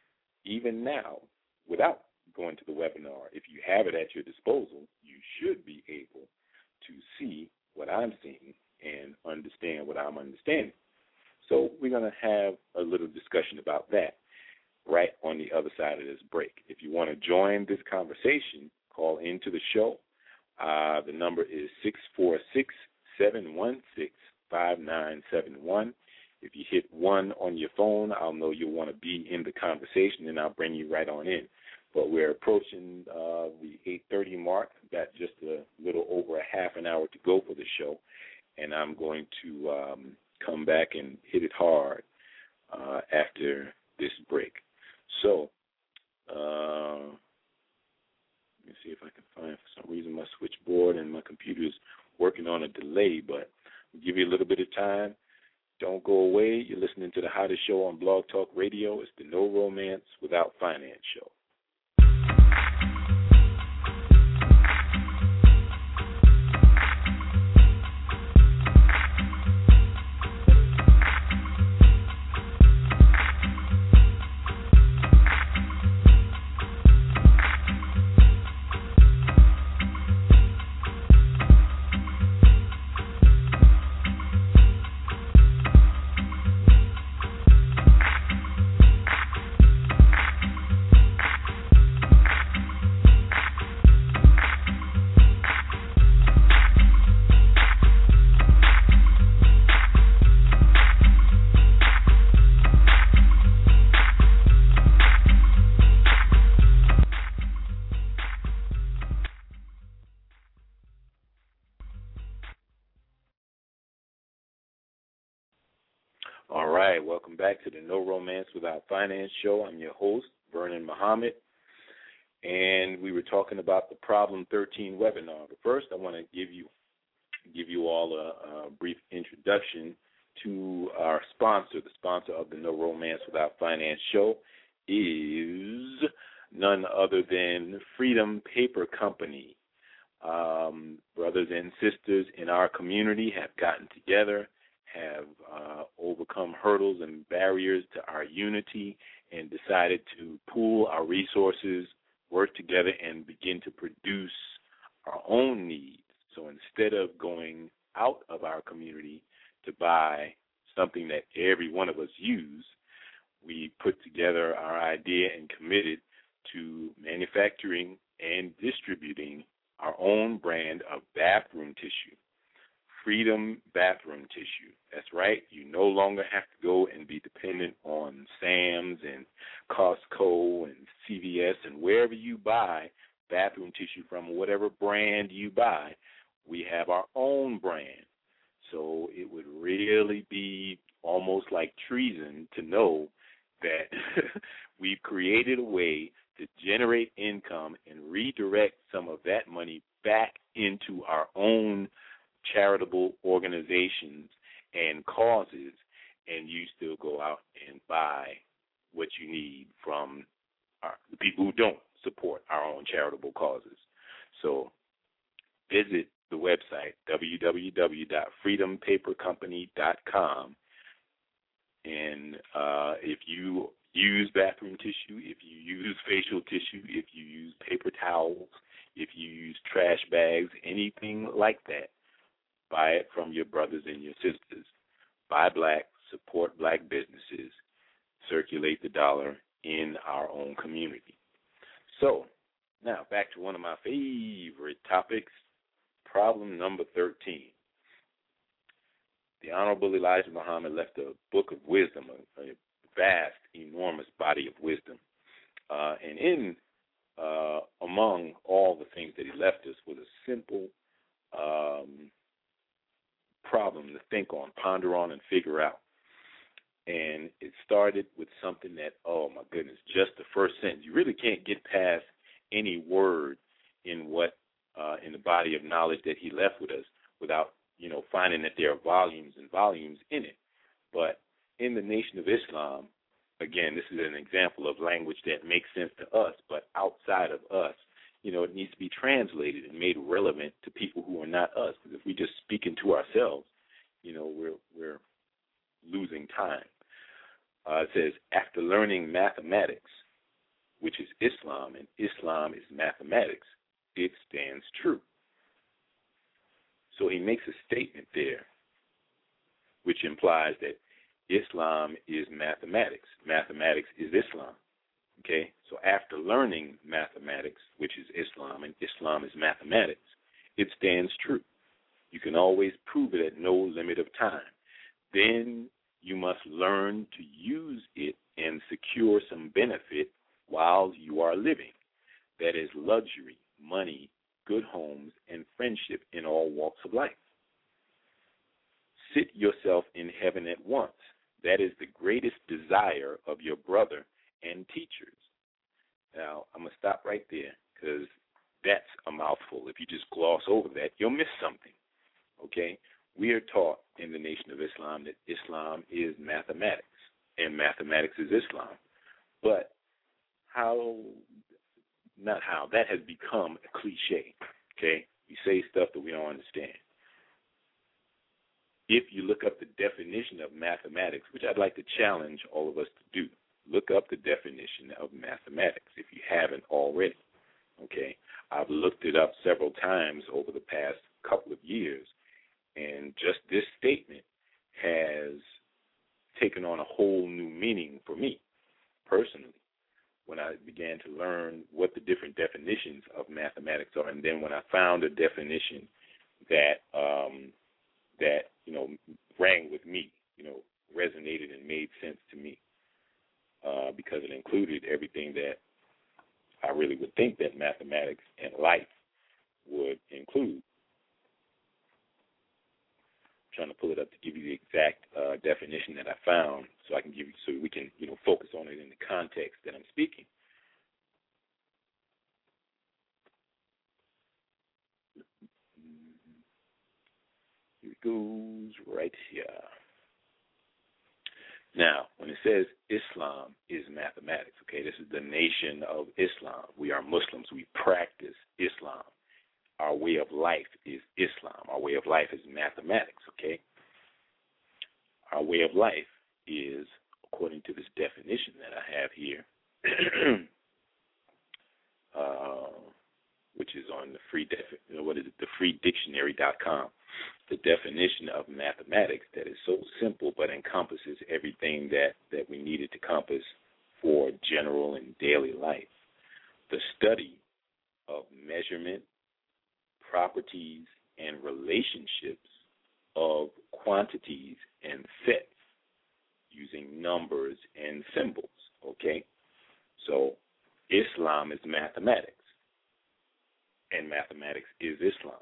even now, without going to the webinar, if you have it at your disposal, you should be able to see what I'm seeing and understand what I'm understanding. So we're going to have a little discussion about that right on the other side of this break. If you want to join this conversation, call into the show. Uh, the number is six four six, seven one six, five nine seven one. If you hit one on your phone, I'll know you'll want to be in the conversation, and I'll bring you right on in. But we're approaching uh, the eight thirty mark. Got just a little over a half an hour to go for the show, and I'm going to um, come back and hit it hard uh, after this break. So uh, let me see if I can find, for some reason, my switchboard and my computer is working on a delay, but I'll give you a little bit of time. Don't go away. You're listening to the hottest show on Blog Talk Radio. It's the No Romance Without Finance show. All right, welcome back to the No Romance Without Finance show. I'm your host, Vernon Muhammad, and we were talking about the Problem thirteen webinar. But first, I want to give you give you all a, a brief introduction to our sponsor. The sponsor of the No Romance Without Finance show is none other than Freedom Paper Company. Um, brothers and sisters in our community have gotten together, have uh, overcome hurdles and barriers to our unity, and decided to pool our resources, work together, and begin to produce our own needs. So instead of going out of our community to buy something that every one of us use, we put together our idea and committed to manufacturing and distributing our own brand of bathroom tissue. Freedom Bathroom Tissue. That's right. You no longer have to go and be dependent on Sam's and Costco and C V S and wherever you buy bathroom tissue from, whatever brand you buy. We have our own brand. So it would really be almost like treason to know that we've created a way to generate income and redirect some of that money back into our own charitable organizations and causes, and you still go out and buy what you need from our, the people who don't support our own charitable causes. So visit the website, w w w dot freedom paper company dot com, and uh, if you use bathroom tissue, if you use facial tissue, if you use paper towels, if you use trash bags, anything like that, buy it from your brothers and your sisters. Buy black, support black businesses, circulate the dollar in our own community. So, now back to one of my favorite topics, problem number thirteen. The Honorable Elijah Muhammad left a book of wisdom, a, a vast, enormous body of wisdom. Uh, and in, uh, among all the things that he left us was a simple um problem to think on, ponder on, and figure out. And it started with something that, oh my goodness, just the first sentence. You really can't get past any word in what, uh, in the body of knowledge that he left with us without, you know, finding that there are volumes and volumes in it. But in the Nation of Islam, again, this is an example of language that makes sense to us, but outside of us, you know, it needs to be translated and made relevant to people who are not us. Because if we just speak into ourselves, you know, we're we're losing time. Uh, it says, after learning mathematics, which is Islam, and Islam is mathematics, it stands true. So he makes a statement there which implies that Islam is mathematics. Mathematics is Islam. Okay? So after learning mathematics, which is Islam, and Islam is mathematics, it stands true. You can always prove it at no limit of time. Then you must learn to use it and secure some benefit while you are living. That is luxury, money, good homes, and friendship in all walks of life. Sit yourself in heaven at once. That is the greatest desire of your brother and teachers. Now, I'm going to stop right there because that's a mouthful. If you just gloss over that, you'll miss something. Okay? We are taught in the Nation of Islam that Islam is mathematics, and mathematics is Islam. But how, not how, that has become a cliche. Okay? We say stuff that we don't understand. If you look up the definition of mathematics, which I'd like to challenge all of us to do, look up the definition of mathematics if you haven't already. Okay? I've looked it up several times over the past couple of years, and just this statement has taken on a whole new meaning for me personally when I began to learn what the different definitions of mathematics are. And then when I found a definition that um, that, you know, rang with me, you know, resonated and made sense to me uh, because it included everything that I really would think that mathematics and life would include. I'm trying to pull it up to give you the exact uh, definition that I found so I can give you, so we can, you know, focus on it in the context that I'm speaking. Here it goes right here. Now, when it says Islam is mathematics, okay, this is the nation of Islam. We are Muslims. We practice Islam. Our way of life is Islam. Our way of life is mathematics, okay? Our way of life is, according to this definition that I have here, uh, which is on the free, defi- what is it, the free dictionary dot com. The definition of mathematics that is so simple but encompasses everything that, that we need it to encompass for general and daily life. The study of measurement, properties, and relationships of quantities and sets using numbers and symbols, okay? So Islam is mathematics, and mathematics is Islam.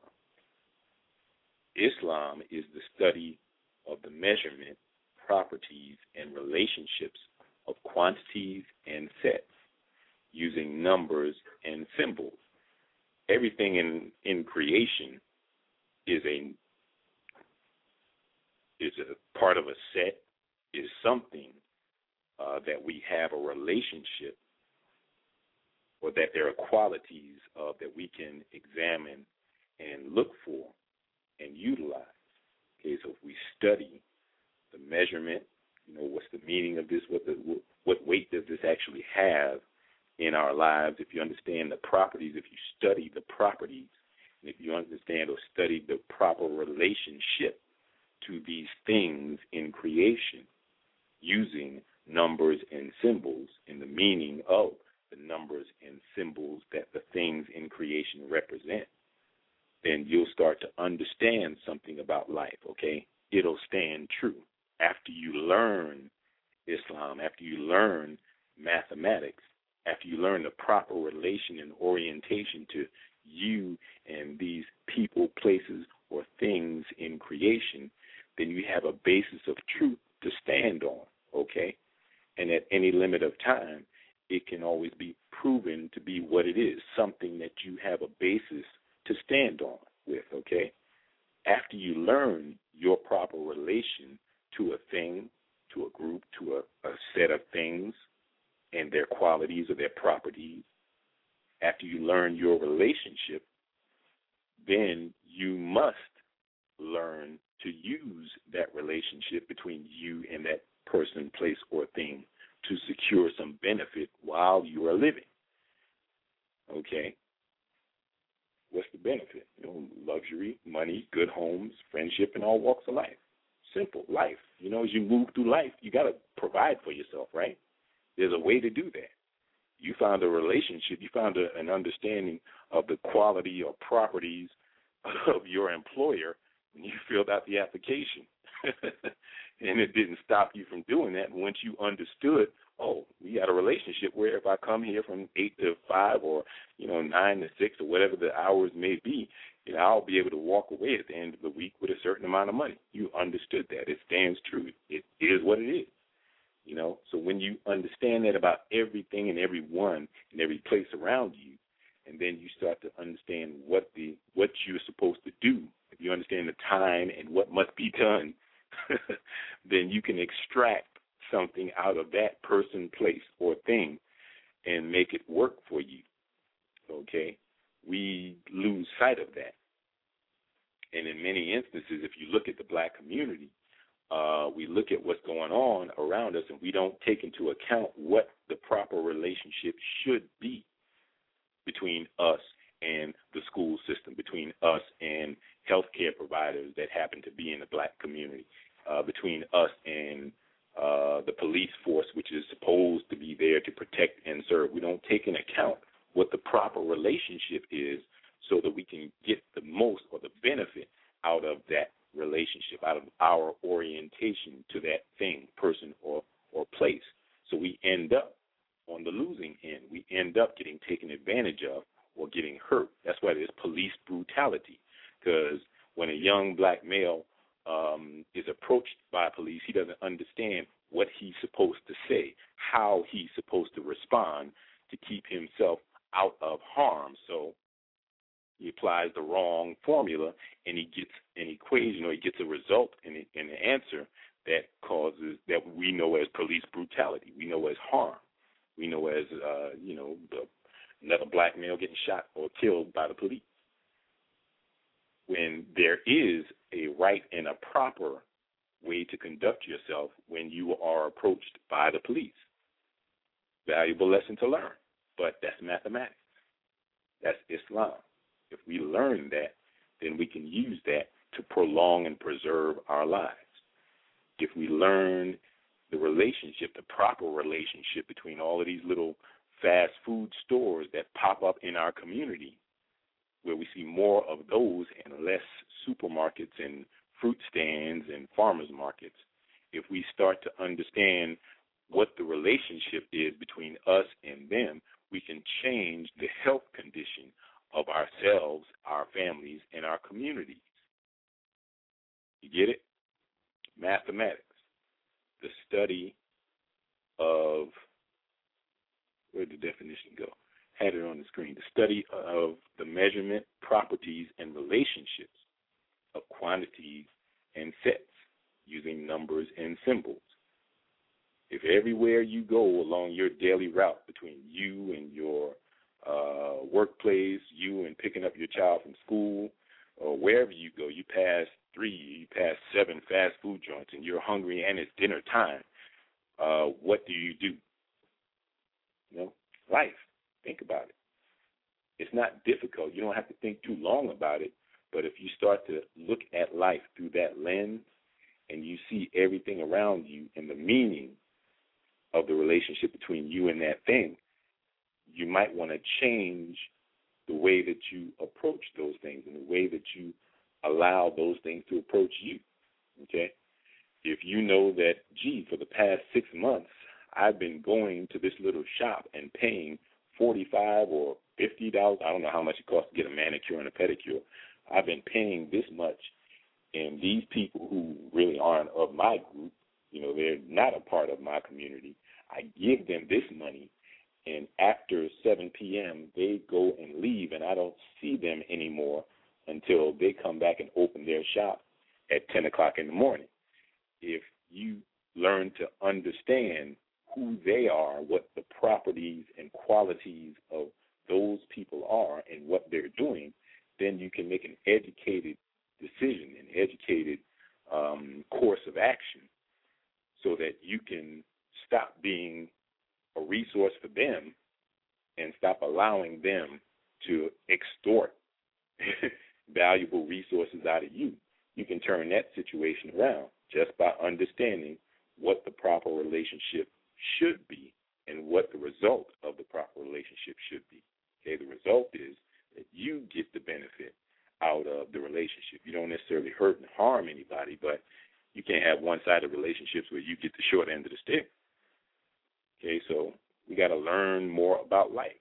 Islam is the study of the measurement, properties, and relationships of quantities and sets using numbers and symbols. Everything in, in creation is a is a part of a set, is something uh, that we have a relationship, or that there are qualities of that we can examine and look for and utilize. Okay, so if we study the measurement, you know, what's the meaning of this? What the what weight does this actually have in our lives? If you understand the properties, if you study the properties, and if you understand or study the proper relationship to these things in creation, using numbers and symbols in the meaning of the numbers and symbols that the things in creation represent, then you'll start to understand something about life, okay? It'll stand true. After you learn Islam, after you learn mathematics, after you learn the proper relation and orientation to you and these people, places, or things in creation, then you have a basis of truth to stand on, okay? And at any limit of time, it can always be proven to be what it is, something that you have a basis to stand on with, okay? After you learn your proper relation to a thing, to a group, to a, a set of things and their qualities or their properties, after you learn your relationship, then you must learn to use that relationship between you and that person, place, or thing to secure some benefit while you are living. luxury, money, good homes, friendship, and all walks of life. Simple life. You know, as you move through life, you got to provide for yourself, right? There's a way to do that. You found a relationship, you found a, an understanding of the quality or properties of your employer when you filled out the application. And it didn't stop you from doing that. Once you understood, oh, we got a relationship where if I come here from eight to five or, you know, nine to six or whatever the hours may be, you know, I'll be able to walk away at the end of the week with a certain amount of money. You understood that. It stands true. It is what it is. You know, so when you understand that about everything and everyone and every place around you, and then you start to understand what the what you're supposed to do, if you understand the time and what must be done, then you can extract something out of that person, place, or thing and make it work for you. Okay? We lose sight of that. And in many instances, if you look at the black community, Uh, we look at what's going on around us, and we don't take into account what the proper relationship should be between us and the school system, between us and healthcare providers that happen to be in the black community, uh, between us and uh, the police force, which is supposed to be there to protect and serve. We don't take into account what the proper relationship is so that we can get the most or the benefit out of that relationship, out of our orientation to that thing, person, or, or place. So we end up on the losing end. We end up getting taken advantage of or getting hurt. That's why there's police brutality, because when a young black male um, is approached by police, he doesn't understand what he's supposed to say, how he's supposed to respond to keep himself out of harm. So he applies the wrong formula, and he gets an equation, or he gets a result and an answer that causes, that we know as police brutality, we know as harm, we know as, uh, you know, the, another black male getting shot or killed by the police. When there is a right and a proper way to conduct yourself when you are approached by the police. Valuable lesson to learn, but that's mathematics. That's Islam. If we learn that, then we can use that to prolong and preserve our lives. If we learn the relationship, the proper relationship between all of these little fast food stores that pop up in our community, where we see more of those and less supermarkets and fruit stands and farmers markets, if we start to understand what the relationship is between us and them, we can change the health condition of ourselves, our families, and our communities. You get it? Mathematics, the study of, where'd the definition go? Had it on the screen. The study of the measurement, properties, and relationships of quantities and sets using numbers and symbols. If everywhere you go along your daily route between you and your uh, workplace, you and picking up your child from school, or wherever you go, you pass three, you pass seven fast food joints, and you're hungry and it's dinner time, uh, what do you do? You know, life. Think about it. It's not difficult. You don't have to think too long about it, but if you start to look at life through that lens and you see everything around you and the meaning of the relationship between you and that thing, you might want to change the way that you approach those things and the way that you allow those things to approach you, okay? If you know that, gee, for the past six months, I've been going to this little shop and paying forty-five dollars or fifty dollars, I don't know how much it costs to get a manicure and a pedicure, I've been paying this much, and these people who really aren't of my group, you know, they're not a part of my community, I give them this money, and after seven p.m., they go and leave, and I don't see them anymore until they come back and open their shop at ten o'clock in the morning. If you learn to understand who they are, what the properties and qualities of those people are and what they're doing, then you can make an educated decision, an educated um, course of action so that you can stop being a resource for them and stop allowing them to extort valuable resources out of you, you can turn that situation around just by understanding what the proper relationship should be and what the result of the proper relationship should be. Okay, the result is that you get the benefit out of the relationship. You don't necessarily hurt and harm anybody, but you can't have one-sided relationships where you get the short end of the stick. Okay, so we got to learn more about life.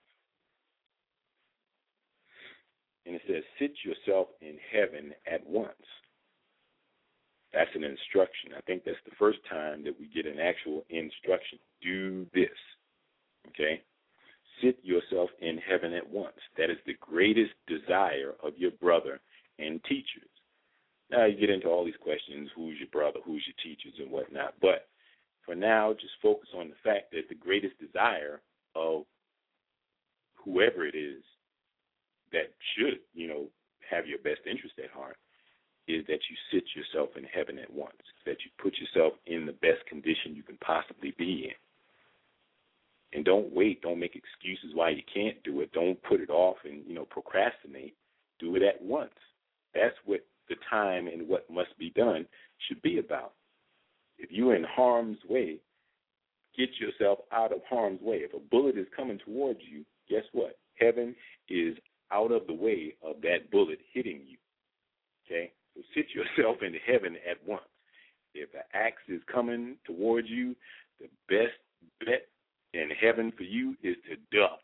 And it says, sit yourself in heaven at once. That's an instruction. I think that's the first time that we get an actual instruction. Do this. Okay? Sit yourself in heaven at once. That is the greatest desire of your brother and teachers. Now you get into all these questions, who's your brother, who's your teachers, and whatnot. But for now, just focus on the fact that the greatest desire of whoever it is that should, you know, have your best interest at heart is that you sit yourself in heaven at once, that you put yourself in the best condition you can possibly be in. And don't wait. Don't make excuses why you can't do it. Don't put it off and, you know, procrastinate. Do it at once. That's what the time and what must be done should be about. If you're in harm's way, get yourself out of harm's way. If a bullet is coming towards you, guess what? Heaven is out of the way of that bullet hitting you. Okay? So sit yourself into heaven at once. If an axe is coming towards you, the best bet in heaven for you is to duck.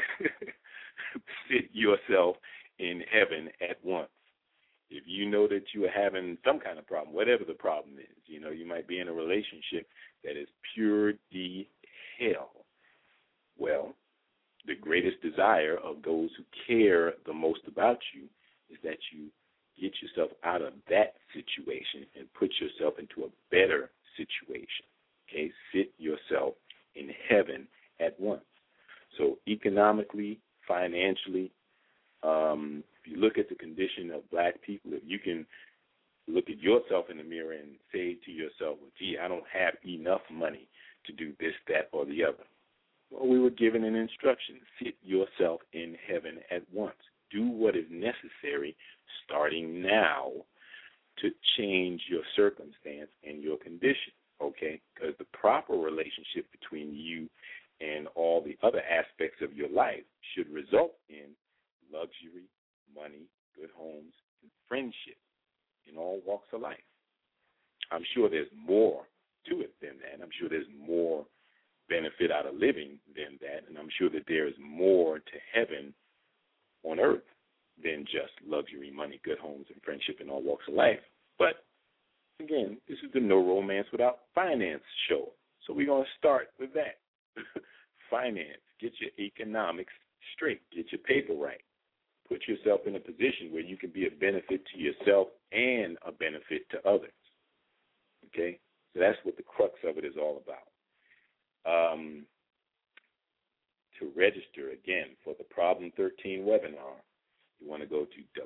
Sit yourself in heaven at once. If you know that you are having some kind of problem, whatever the problem is, you know, you might be in a relationship that is pure D hell. Well, the greatest desire of those who care the most about you is that you get yourself out of that situation and put yourself into a better situation. Okay, sit yourself in heaven at once. So economically, financially, um, if you look at the condition of black people, if you can look at yourself in the mirror and say to yourself, well, gee, I don't have enough money to do this, that, or the other. Well, we were given an instruction. Sit yourself in heaven at once. Do what is necessary starting now to change your circumstance and your condition, okay? Because the proper relationship between you and all the other aspects of your life should result in luxury, money, good homes, and friendship in all walks of life. I'm sure there's more to it than that. I'm sure there's more benefit out of living than that, and I'm sure that there is more to heaven on earth than just luxury, money, good homes, and friendship in all walks of life. But, again, this is the No Romance Without Finance show, so we're going to start with that. Finance. Get your economics straight. Get your paper right. Put yourself in a position where you can be a benefit to yourself and a benefit to others. Okay? So that's what the crux of it is all about. Um, to register, again, for the Problem thirteen webinar, you want to go to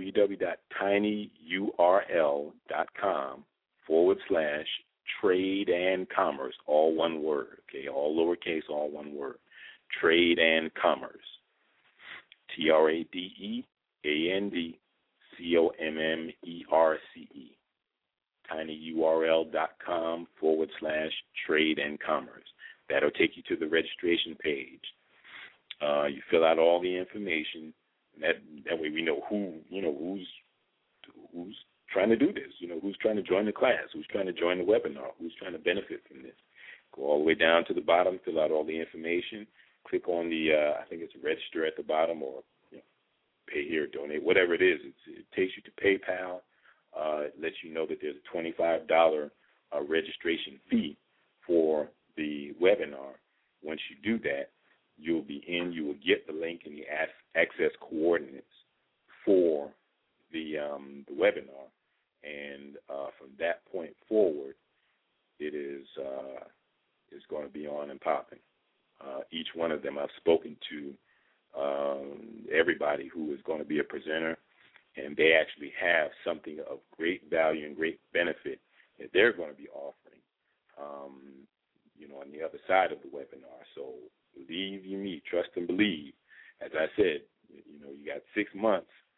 www.tinyurl.com forward slash trade and commerce, all one word, okay, all lowercase, all one word, trade and commerce, T R A D E A N D C O M M E R C E, tinyurl.com forward slash trade and commerce. That'll take you to the registration page. Uh, you fill out all the information. That that way we know who you know who's who's trying to do this. You know who's trying to join the class, who's trying to join the webinar, who's trying to benefit from this. Go all the way down to the bottom, fill out all the information. Click on the uh, I think it's register at the bottom, or you know, pay here, donate, whatever it is. It's, it takes you to PayPal. Uh, it lets you know that there's a twenty-five dollars uh, registration fee for the webinar. Once you do that, you'll be in. You will get the link and the access coordinates for the um, the webinar, and uh, from that point forward, it is uh, is going to be on and popping. Uh, each one of them I've spoken to um, everybody who is going to be a presenter, and they actually have something of great value and great benefit that they're going to be offering, um, you know, on the other side of the webinar. So believe you me, trust and believe. As I said, you know, you got six months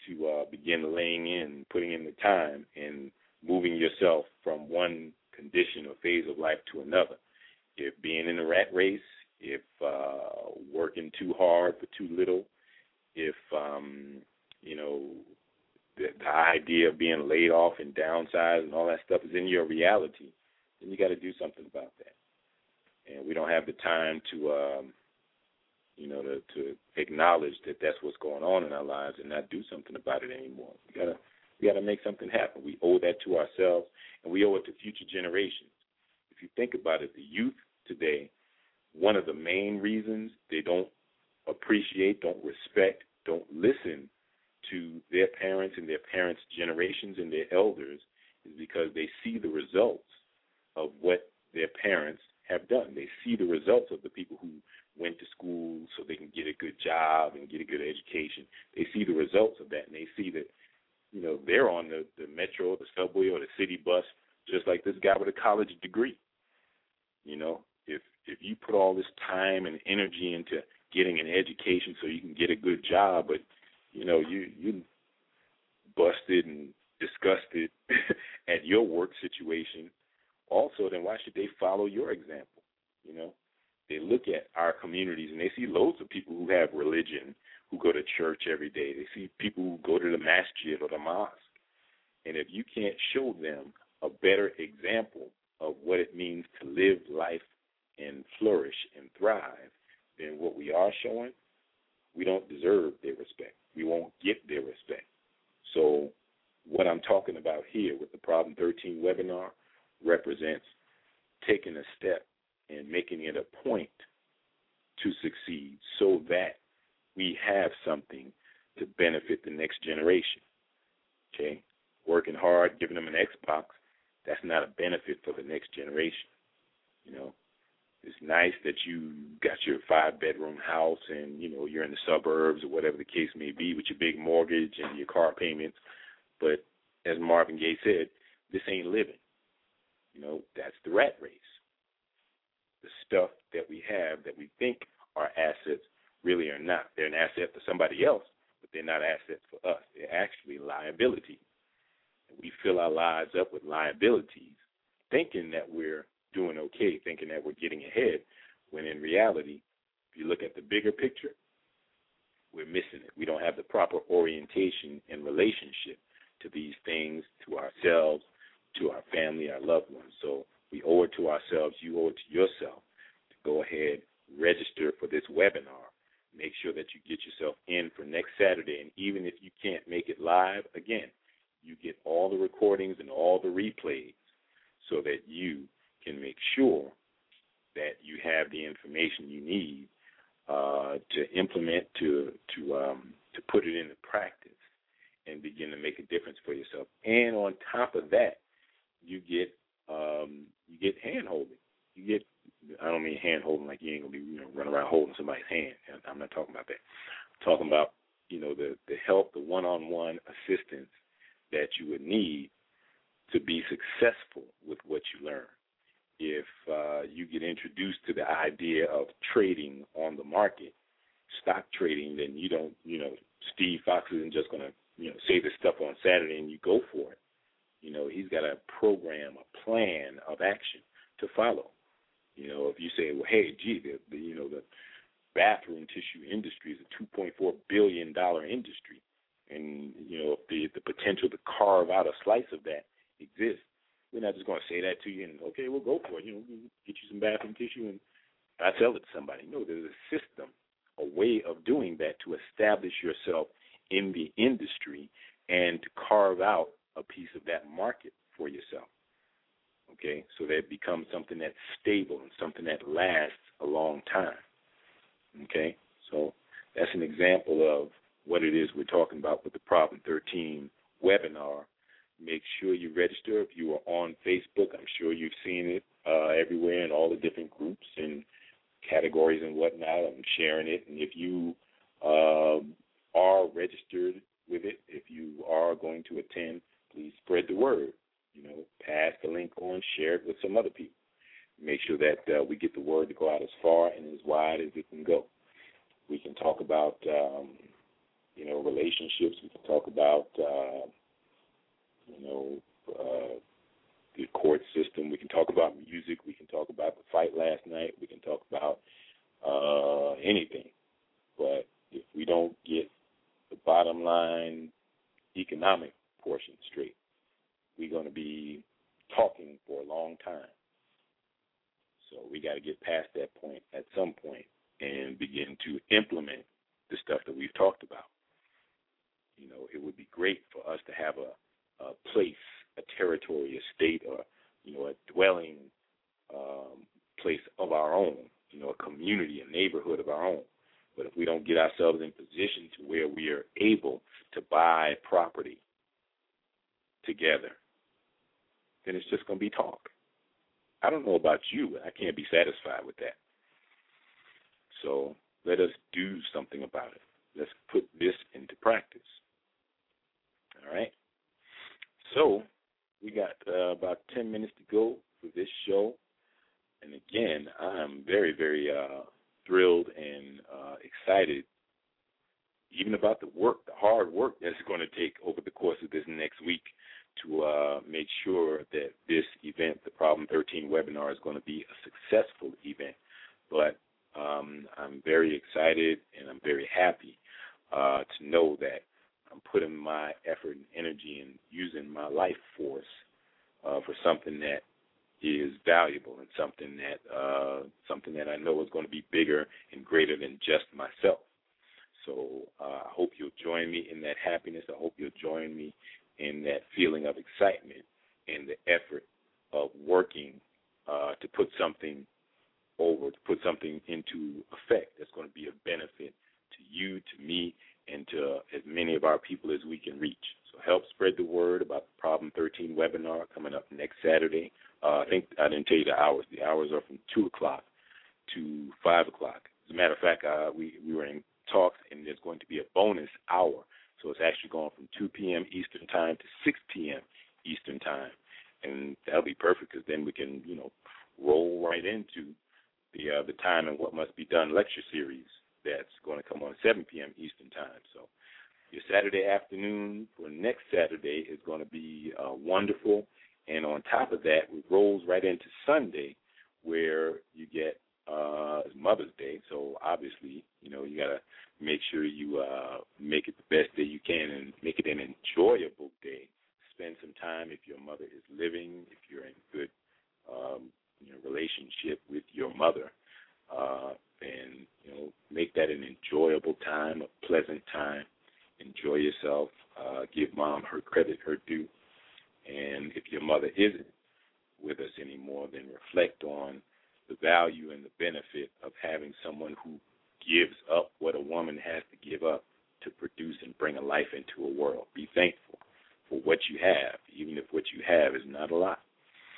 to uh, begin laying in, putting in the time, and moving yourself from one condition or phase of life to another. If being in a rat race, if uh, working too hard for too little, if, um, you know, the, the idea of being laid off and downsized and all that stuff is in your reality, then you got to do something about that. And we don't have the time to, um, you know, to, to acknowledge that that's what's going on in our lives and not do something about it anymore. We gotta, we gotta make something happen. We owe that to ourselves, and we owe it to future generations. If you think about it, the youth today, one of the main reasons they don't appreciate, don't respect, don't listen to their parents and their parents' generations and their elders is because they see the results of what their parents have done. They see the results of the people who went to school so they can get a good job and get a good education. They see the results of that, and they see that, you know, they're on the, the metro, the subway, or the city bus, just like this guy with a college degree. You know, if if you put all this time and energy into getting an education so you can get a good job, but, you know, you you busted and disgusted at your work situation, also, then why should they follow your example? You know, they look at our communities and they see loads of people who have religion, who go to church every day. They see people who go to the masjid or the mosque. And if you can't show them a better example of what it means to live life and flourish and thrive than what we are showing, we don't deserve their respect. We won't get their respect. So what I'm talking about here with the Problem thirteen webinar represents taking a step and making it a point to succeed so that we have something to benefit the next generation. Okay? Working hard, giving them an Xbox, that's not a benefit for the next generation. You know, it's nice that you got your five-bedroom house and, you know, you're in the suburbs or whatever the case may be with your big mortgage and your car payments. But as Marvin Gaye said, this ain't living. You know, that's the rat race. The stuff that we have that we think are assets really are not. They're an asset for somebody else, but they're not assets for us. They're actually liabilities. We fill our lives up with liabilities, thinking that we're doing okay, thinking that we're getting ahead, when in reality, if you look at the bigger picture, we're missing it. We don't have the proper orientation and relationship to these things, to ourselves, to our family, our loved ones. So we owe it to ourselves, you owe it to yourself, to go ahead, register for this webinar. Make sure that you get yourself in for next Saturday, and even if you can't make it live, again, you get all the recordings and all the replays so that you can make sure that you have the information you need uh, to implement, to to um, to put it into practice and begin to make a difference for yourself. And on top of that, you get um, you get hand holding. You get I don't mean hand holding like you ain't gonna be you know running around holding somebody's hand. I'm not talking about that. I'm talking about you know the the help, the one-on-one assistance that you would need to be successful with what you learn. If uh, you get introduced to the idea of trading on the market, stock trading, then you don't, you know, Steve Fox isn't just going to, you know, say this stuff on Saturday and you go for it. You know, he's got a program, a plan of action to follow. You know, if you say, well, hey, gee, the, the you know, the bathroom tissue industry is a two point four billion dollars industry, and, you know, if the, the potential to carve out a slice of that exists, we're not just going to say that to you and, okay, we'll go for it. You know, get you some bathroom tissue and I sell it to somebody. No, there's a system, a way of doing that to establish yourself in the industry and to carve out a piece of that market for yourself, okay, so that it becomes something that's stable and something that lasts a long time, okay? So that's an example of what it is we're talking about with the Problem thirteen webinar. Make sure you register. If you are on Facebook, I'm sure you've seen it uh, everywhere in all the different groups and categories and whatnot. I'm sharing it. And if you um, are registered with it, if you are going to attend, please spread the word. You know, pass the link on, share it with some other people. Make sure that uh, we get the word to go out as far and as wide as it can go. We can talk about um, you know, relationships. We can talk about, uh, you know, uh, the court system. We can talk about music. We can talk about the fight last night. We can talk about uh, anything. But if we don't get the bottom line economic portion straight, we're going to be talking for a long time. So we got to get past that point at some point and begin to implement the stuff that we've talked about. You know, it would be great for us to have a, a place, a territory, a state, or, you know, a dwelling um, place of our own, you know, a community, a neighborhood of our own. But if we don't get ourselves in position to where we are able to buy property together, then it's just going to be talk. I don't know about you, but I can't be satisfied with that. So let us do something about it. Let's put this into practice. All right? So we got uh, about ten minutes to go for this show. And again, I'm very, very uh, thrilled and uh, excited even about the work, the hard work that's going to take over the course of this next week to uh, make sure that this event, the Problem thirteen webinar, is going to be a successful event. But um, I'm very excited and I'm very happy uh, to know that I'm putting my effort and energy and using my life force uh, for something that is valuable and something that uh, something that I know is going to be bigger and greater than just myself. So uh, I hope you'll join me in that happiness. I hope you'll join me in that feeling of excitement and the effort of working uh, to put something over, to put something into effect that's going to be of benefit to you, to me, and to as many of our people as we can reach. So help spread the word about the Problem thirteen webinar coming up next Saturday. Uh, I think I didn't tell you the hours. The hours are from two o'clock to five o'clock. As a matter of fact, uh, we, we were in talks, and there's going to be a bonus hour. So it's actually going from two p.m. Eastern Time to six p.m. Eastern Time. And that'll be perfect because then we can, you know, roll right into the uh, the Time and What Must Be Done lecture series that's going to come on seven p.m. Eastern Time. So your Saturday afternoon for next Saturday is going to be uh, wonderful. And on top of that, it rolls right into Sunday where you get uh, Mother's Day. So obviously, you know, you got to make sure you uh, make it the best day you can and make it an enjoyable day. Spend some time if your mother is living, if you're in good um, you know, relationship with your mother, uh, and, you know, make that an enjoyable time, a pleasant time. Enjoy yourself. Uh, give Mom her credit, her due. And if your mother isn't with us anymore, then reflect on the value and the benefit of having someone who gives up what a woman has to give up to produce and bring a life into a world. Be thankful for what you have, even if what you have is not a lot.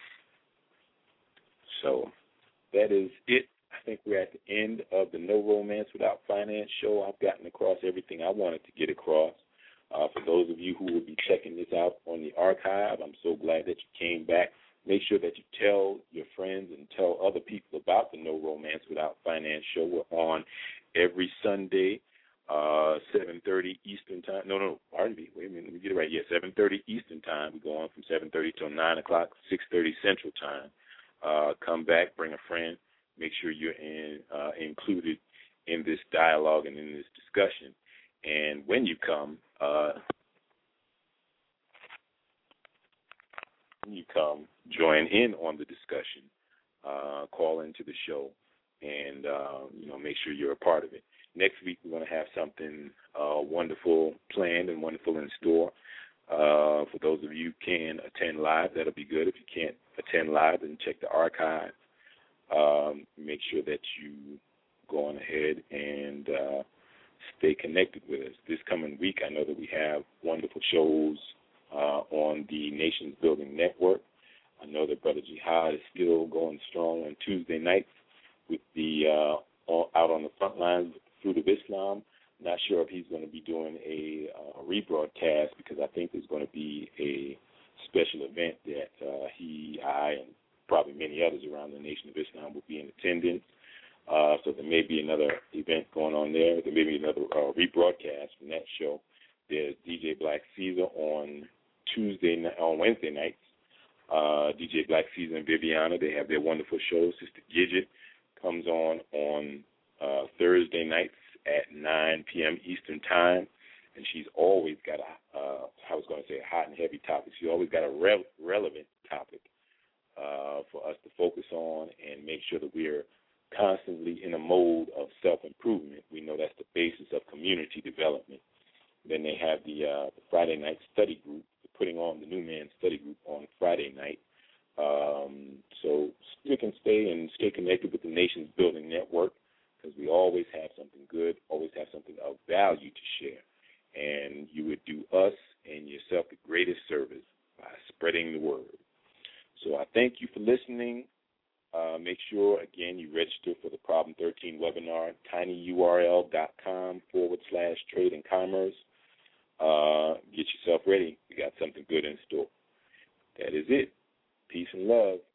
So that is it. I think we're at the end of the No Romance Without Finance show. I've gotten across everything I wanted to get across. Uh, for those of you who will be checking this out on the archive, I'm so glad that you came back. Make sure that you tell your friends and tell other people about the No Romance Without Finance show. We're on every Sunday, uh, seven thirty Eastern Time. No, no, pardon me. Wait a minute. Let me get it right. Yeah, seven thirty Eastern Time. We go on from seven thirty till nine o'clock, six thirty Central Time. Uh, come back, bring a friend. Make sure you're in, uh, included in this dialogue and in this discussion. And when you come, uh, when you come, join in on the discussion, uh, call into the show, and, uh, you know, make sure you're a part of it. Next week we're going to have something uh, wonderful planned and wonderful in store. Uh, for those of you who can attend live, that'll be good. If you can't attend live, then check the archive. Um, make sure that you go on ahead and uh, stay connected with us. This coming week, I know that we have wonderful shows uh, on the Nations Building Network. I know that Brother Jihad is still going strong on Tuesday nights with the uh, out on the front lines with the Fruit of Islam. Not sure if he's going to be doing a, uh, rebroadcast because I think there's going to be a special event that uh, he, I, and probably many others around the Nation of Islam will be in attendance. Uh, so there may be another event going on there. There may be another uh, rebroadcast from that show. There's D J Black Caesar on Tuesday, on Wednesday nights. Uh, D J Black Caesar and Viviana, they have their wonderful show. Sister Gidget comes on on uh, Thursday nights at nine p.m. Eastern Time, and she's always got a, uh, I was going to say a hot and heavy topic. She's always got a re- relevant topic uh, for us to focus on and make sure that we're constantly in a mode of self-improvement. We know that's the basis of community development. Then they have the, uh, the Friday night study group, putting on the New Man Study Group on Friday night. Um, so stick and stay and stay connected with the Nations Building Network, because we always have something good, always have something of value to share. And you would do us and yourself the greatest service by spreading the word. So I thank you for listening. Uh, make sure, again, you register for the Problem thirteen webinar, tinyurl.com forward slash trade and commerce. Uh, get yourself ready. We got something good in store. That is it. Peace and love.